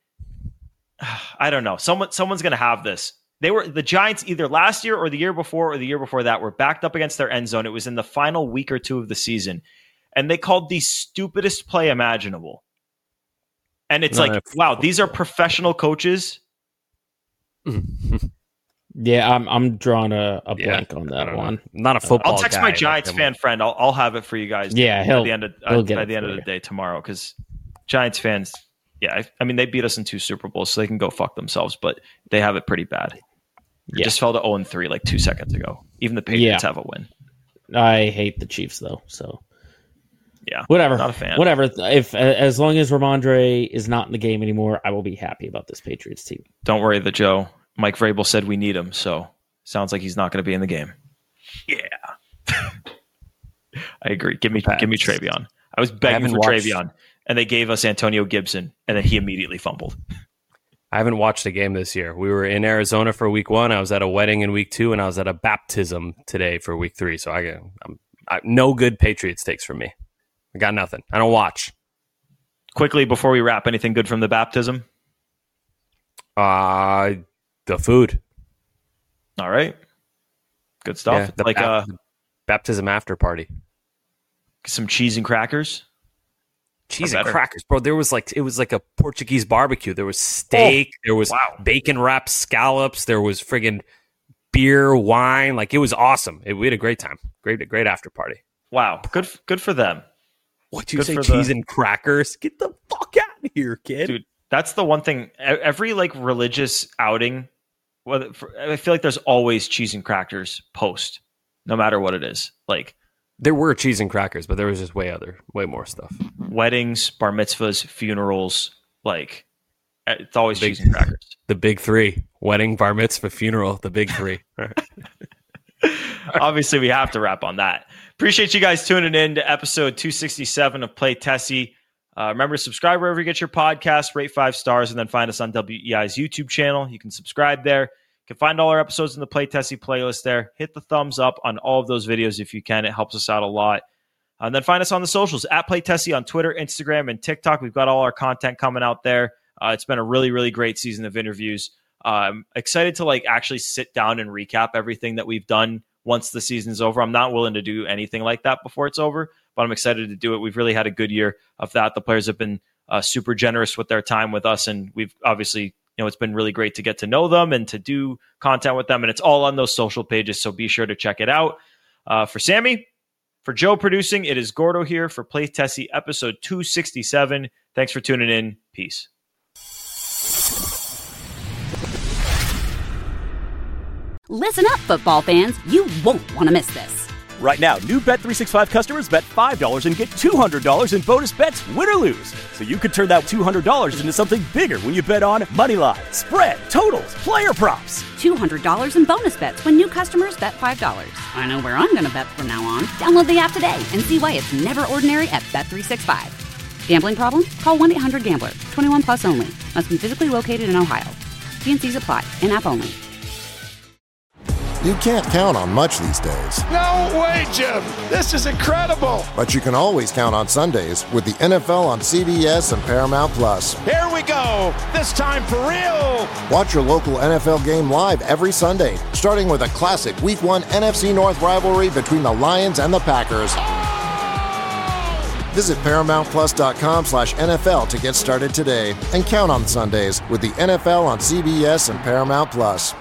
I don't know. Someone, someone's going to have this. They were the Giants either last year or the year before or the year before that were backed up against their end zone. It was in the final week or two of the season. And they called the stupidest play imaginable. And it's
Not
like,
a-
wow, these are professional coaches.
Yeah, I'm I'm drawing a, a
Yeah,
blank on
I
that
don't know.
one.
Not a football
I'll text
guy,
my
like
Giants
him.
fan friend. I'll I'll have it for you guys.
Yeah,
by
he'll-
the end of
he'll
uh,
get
by
it
the end
for
of the
you.
day tomorrow because Giants fans, yeah, I, I mean they beat us in two Super Bowls, so they can go fuck themselves. But they have it pretty bad. They
Yeah.
just fell to zero and three like two seconds ago. Even the Patriots
Yeah.
have a win.
I hate the Chiefs though, so
Yeah,
whatever.
Not a fan.
Whatever. If as long as Ramondre is not in the game anymore, I will be happy about this Patriots team.
Don't worry, the Joe. Mike Vrabel said we need him, so sounds like he's not going to be in the game. Yeah, I agree. Give me, give me Travion. I was begging
haven't
for
watched-
Travion, and they gave us Antonio Gibson, and then he immediately fumbled.
I haven't watched a game this year. We were in Arizona for week one. I was at a wedding in week two, and I was at a baptism today for week three. So I got I'm, I, no good Patriots takes from me. I got nothing. I don't watch.
Quickly before we wrap, anything good from the baptism?
Uh the food.
All right, good stuff.
Yeah, the
like
bap-
uh,
baptism after party.
some cheese and crackers.
Cheese
Or
and
better.
crackers, bro. There was like it was like a Portuguese barbecue. There was steak. there was
wow.
bacon wrapped scallops. There was friggin' beer, wine. Like it was awesome. It, we had a great time. Great, great after party.
Wow, good, good for them.
What you
Good
say?
for
Cheese
the-
and crackers? Get the fuck out of here, kid.
Dude, that's the one thing. e- Every like religious outing, whether for, I feel like there's always cheese and crackers post, no matter what it is. Like
There were cheese and crackers, but there was just way other, way more stuff.
weddings, bar mitzvahs, funerals. Like it's always
Big-
cheese and crackers.
The big three: wedding, bar mitzvah, funeral. The big three.
Obviously, we have to wrap on that. Appreciate you guys tuning in to episode two sixty-seven of Play Tessie. Uh, remember to subscribe wherever you get your podcast, rate five stars, and then find us on W E I's YouTube channel. You can subscribe there. You can find all our episodes in the Play Tessie playlist there. Hit the thumbs up on all of those videos if you can. It helps us out a lot. And then find us on the socials, at Play Tessie on Twitter, Instagram, and TikTok. We've got all our content coming out there. Uh, it's been a really, really great season of interviews. Uh, I'm excited to like actually sit down and recap everything that we've done once the season's over. I'm not willing to do anything like that before it's over, but I'm excited to do it. We've really had a good year of that. The players have been uh, super generous with their time with us, and we've obviously, you know, it's been really great to get to know them and to do content with them, and it's all on those social pages, so be sure to check it out. Uh, for Sammy, for Joe producing, it is Gordo here for Play Tessie episode two sixty-seven. Thanks for tuning in. Peace.
Listen up, football fans. You won't want to miss this.
Right now, new Bet three sixty-five customers bet five dollars and get two hundred dollars in bonus bets, win or lose. So you could turn that two hundred dollars into something bigger when you bet on money line, spread, totals, player props.
two hundred dollars in bonus bets when new customers bet five dollars. I know where I'm going to bet from now on. Download the app today and see why it's never ordinary at Bet three sixty-five. Gambling problem? Call one eight hundred gambler. twenty-one plus only. Must be physically located in Ohio. T and C's apply. In-app only.
You can't count on much these days.
No way, Jim. This is incredible.
But you can always count on Sundays with the N F L on C B S and Paramount Plus.
Here we go. This time for real.
Watch your local N F L game live every Sunday, starting with a classic Week one N F C North rivalry between the Lions and the Packers. Visit ParamountPlus.com slash NFL to get started today and count on Sundays with the N F L on C B S and Paramount Plus.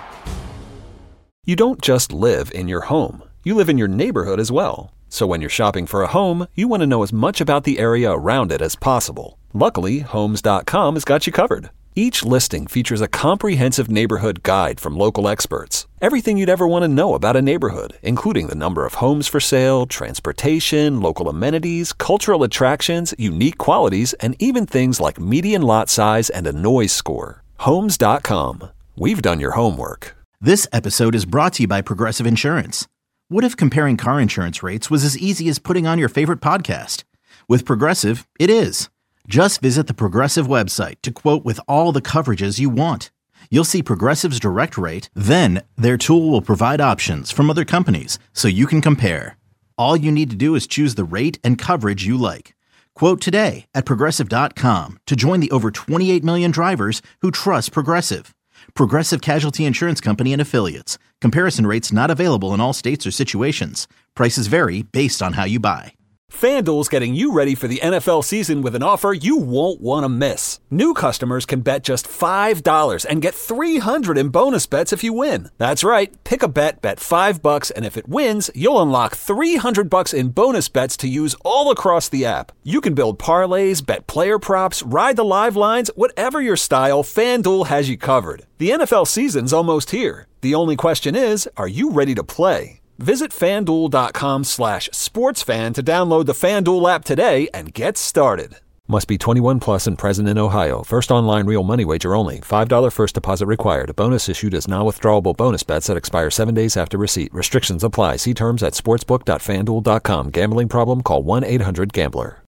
You don't just live in your home. You live in your neighborhood as well. So when you're shopping for a home, you want to know as much about the area around it as possible. Luckily, Homes dot com has got you covered. Each listing features a comprehensive neighborhood guide from local experts. Everything you'd ever want to know about a neighborhood, including the number of homes for sale, transportation, local amenities, cultural attractions, unique qualities, and even things like median lot size and a noise score. Homes dot com. We've done your homework.
This episode is brought to you by Progressive Insurance. What if comparing car insurance rates was as easy as putting on your favorite podcast? With Progressive, it is. Just visit the Progressive website to quote with all the coverages you want. You'll see Progressive's direct rate, then their tool will provide options from other companies so you can compare. All you need to do is choose the rate and coverage you like. Quote today at Progressive dot com to join the over twenty-eight million drivers who trust Progressive. Progressive Casualty Insurance Company and Affiliates. Comparison rates not available in all states or situations. Prices vary based on how you buy.
FanDuel's getting you ready for the N F L season with an offer you won't want to miss. New customers can bet just five dollars and get three hundred dollars in bonus bets if you win. That's right. Pick a bet, bet five bucks, and if it wins, you'll unlock three hundred bucks in bonus bets to use all across the app. You can build parlays, bet player props, ride the live lines, whatever your style, FanDuel has you covered. The N F L season's almost here. The only question is, are you ready to play? Visit FanDuel.com slash sportsfan to download the FanDuel app today and get started. Must be twenty-one plus and present in Ohio. First online real money wager only. five dollars first deposit required. A bonus issued as non-withdrawable bonus bets that expire seven days after receipt. Restrictions apply. See terms at sportsbook dot fanduel dot com. Gambling problem? Call one eight hundred gambler.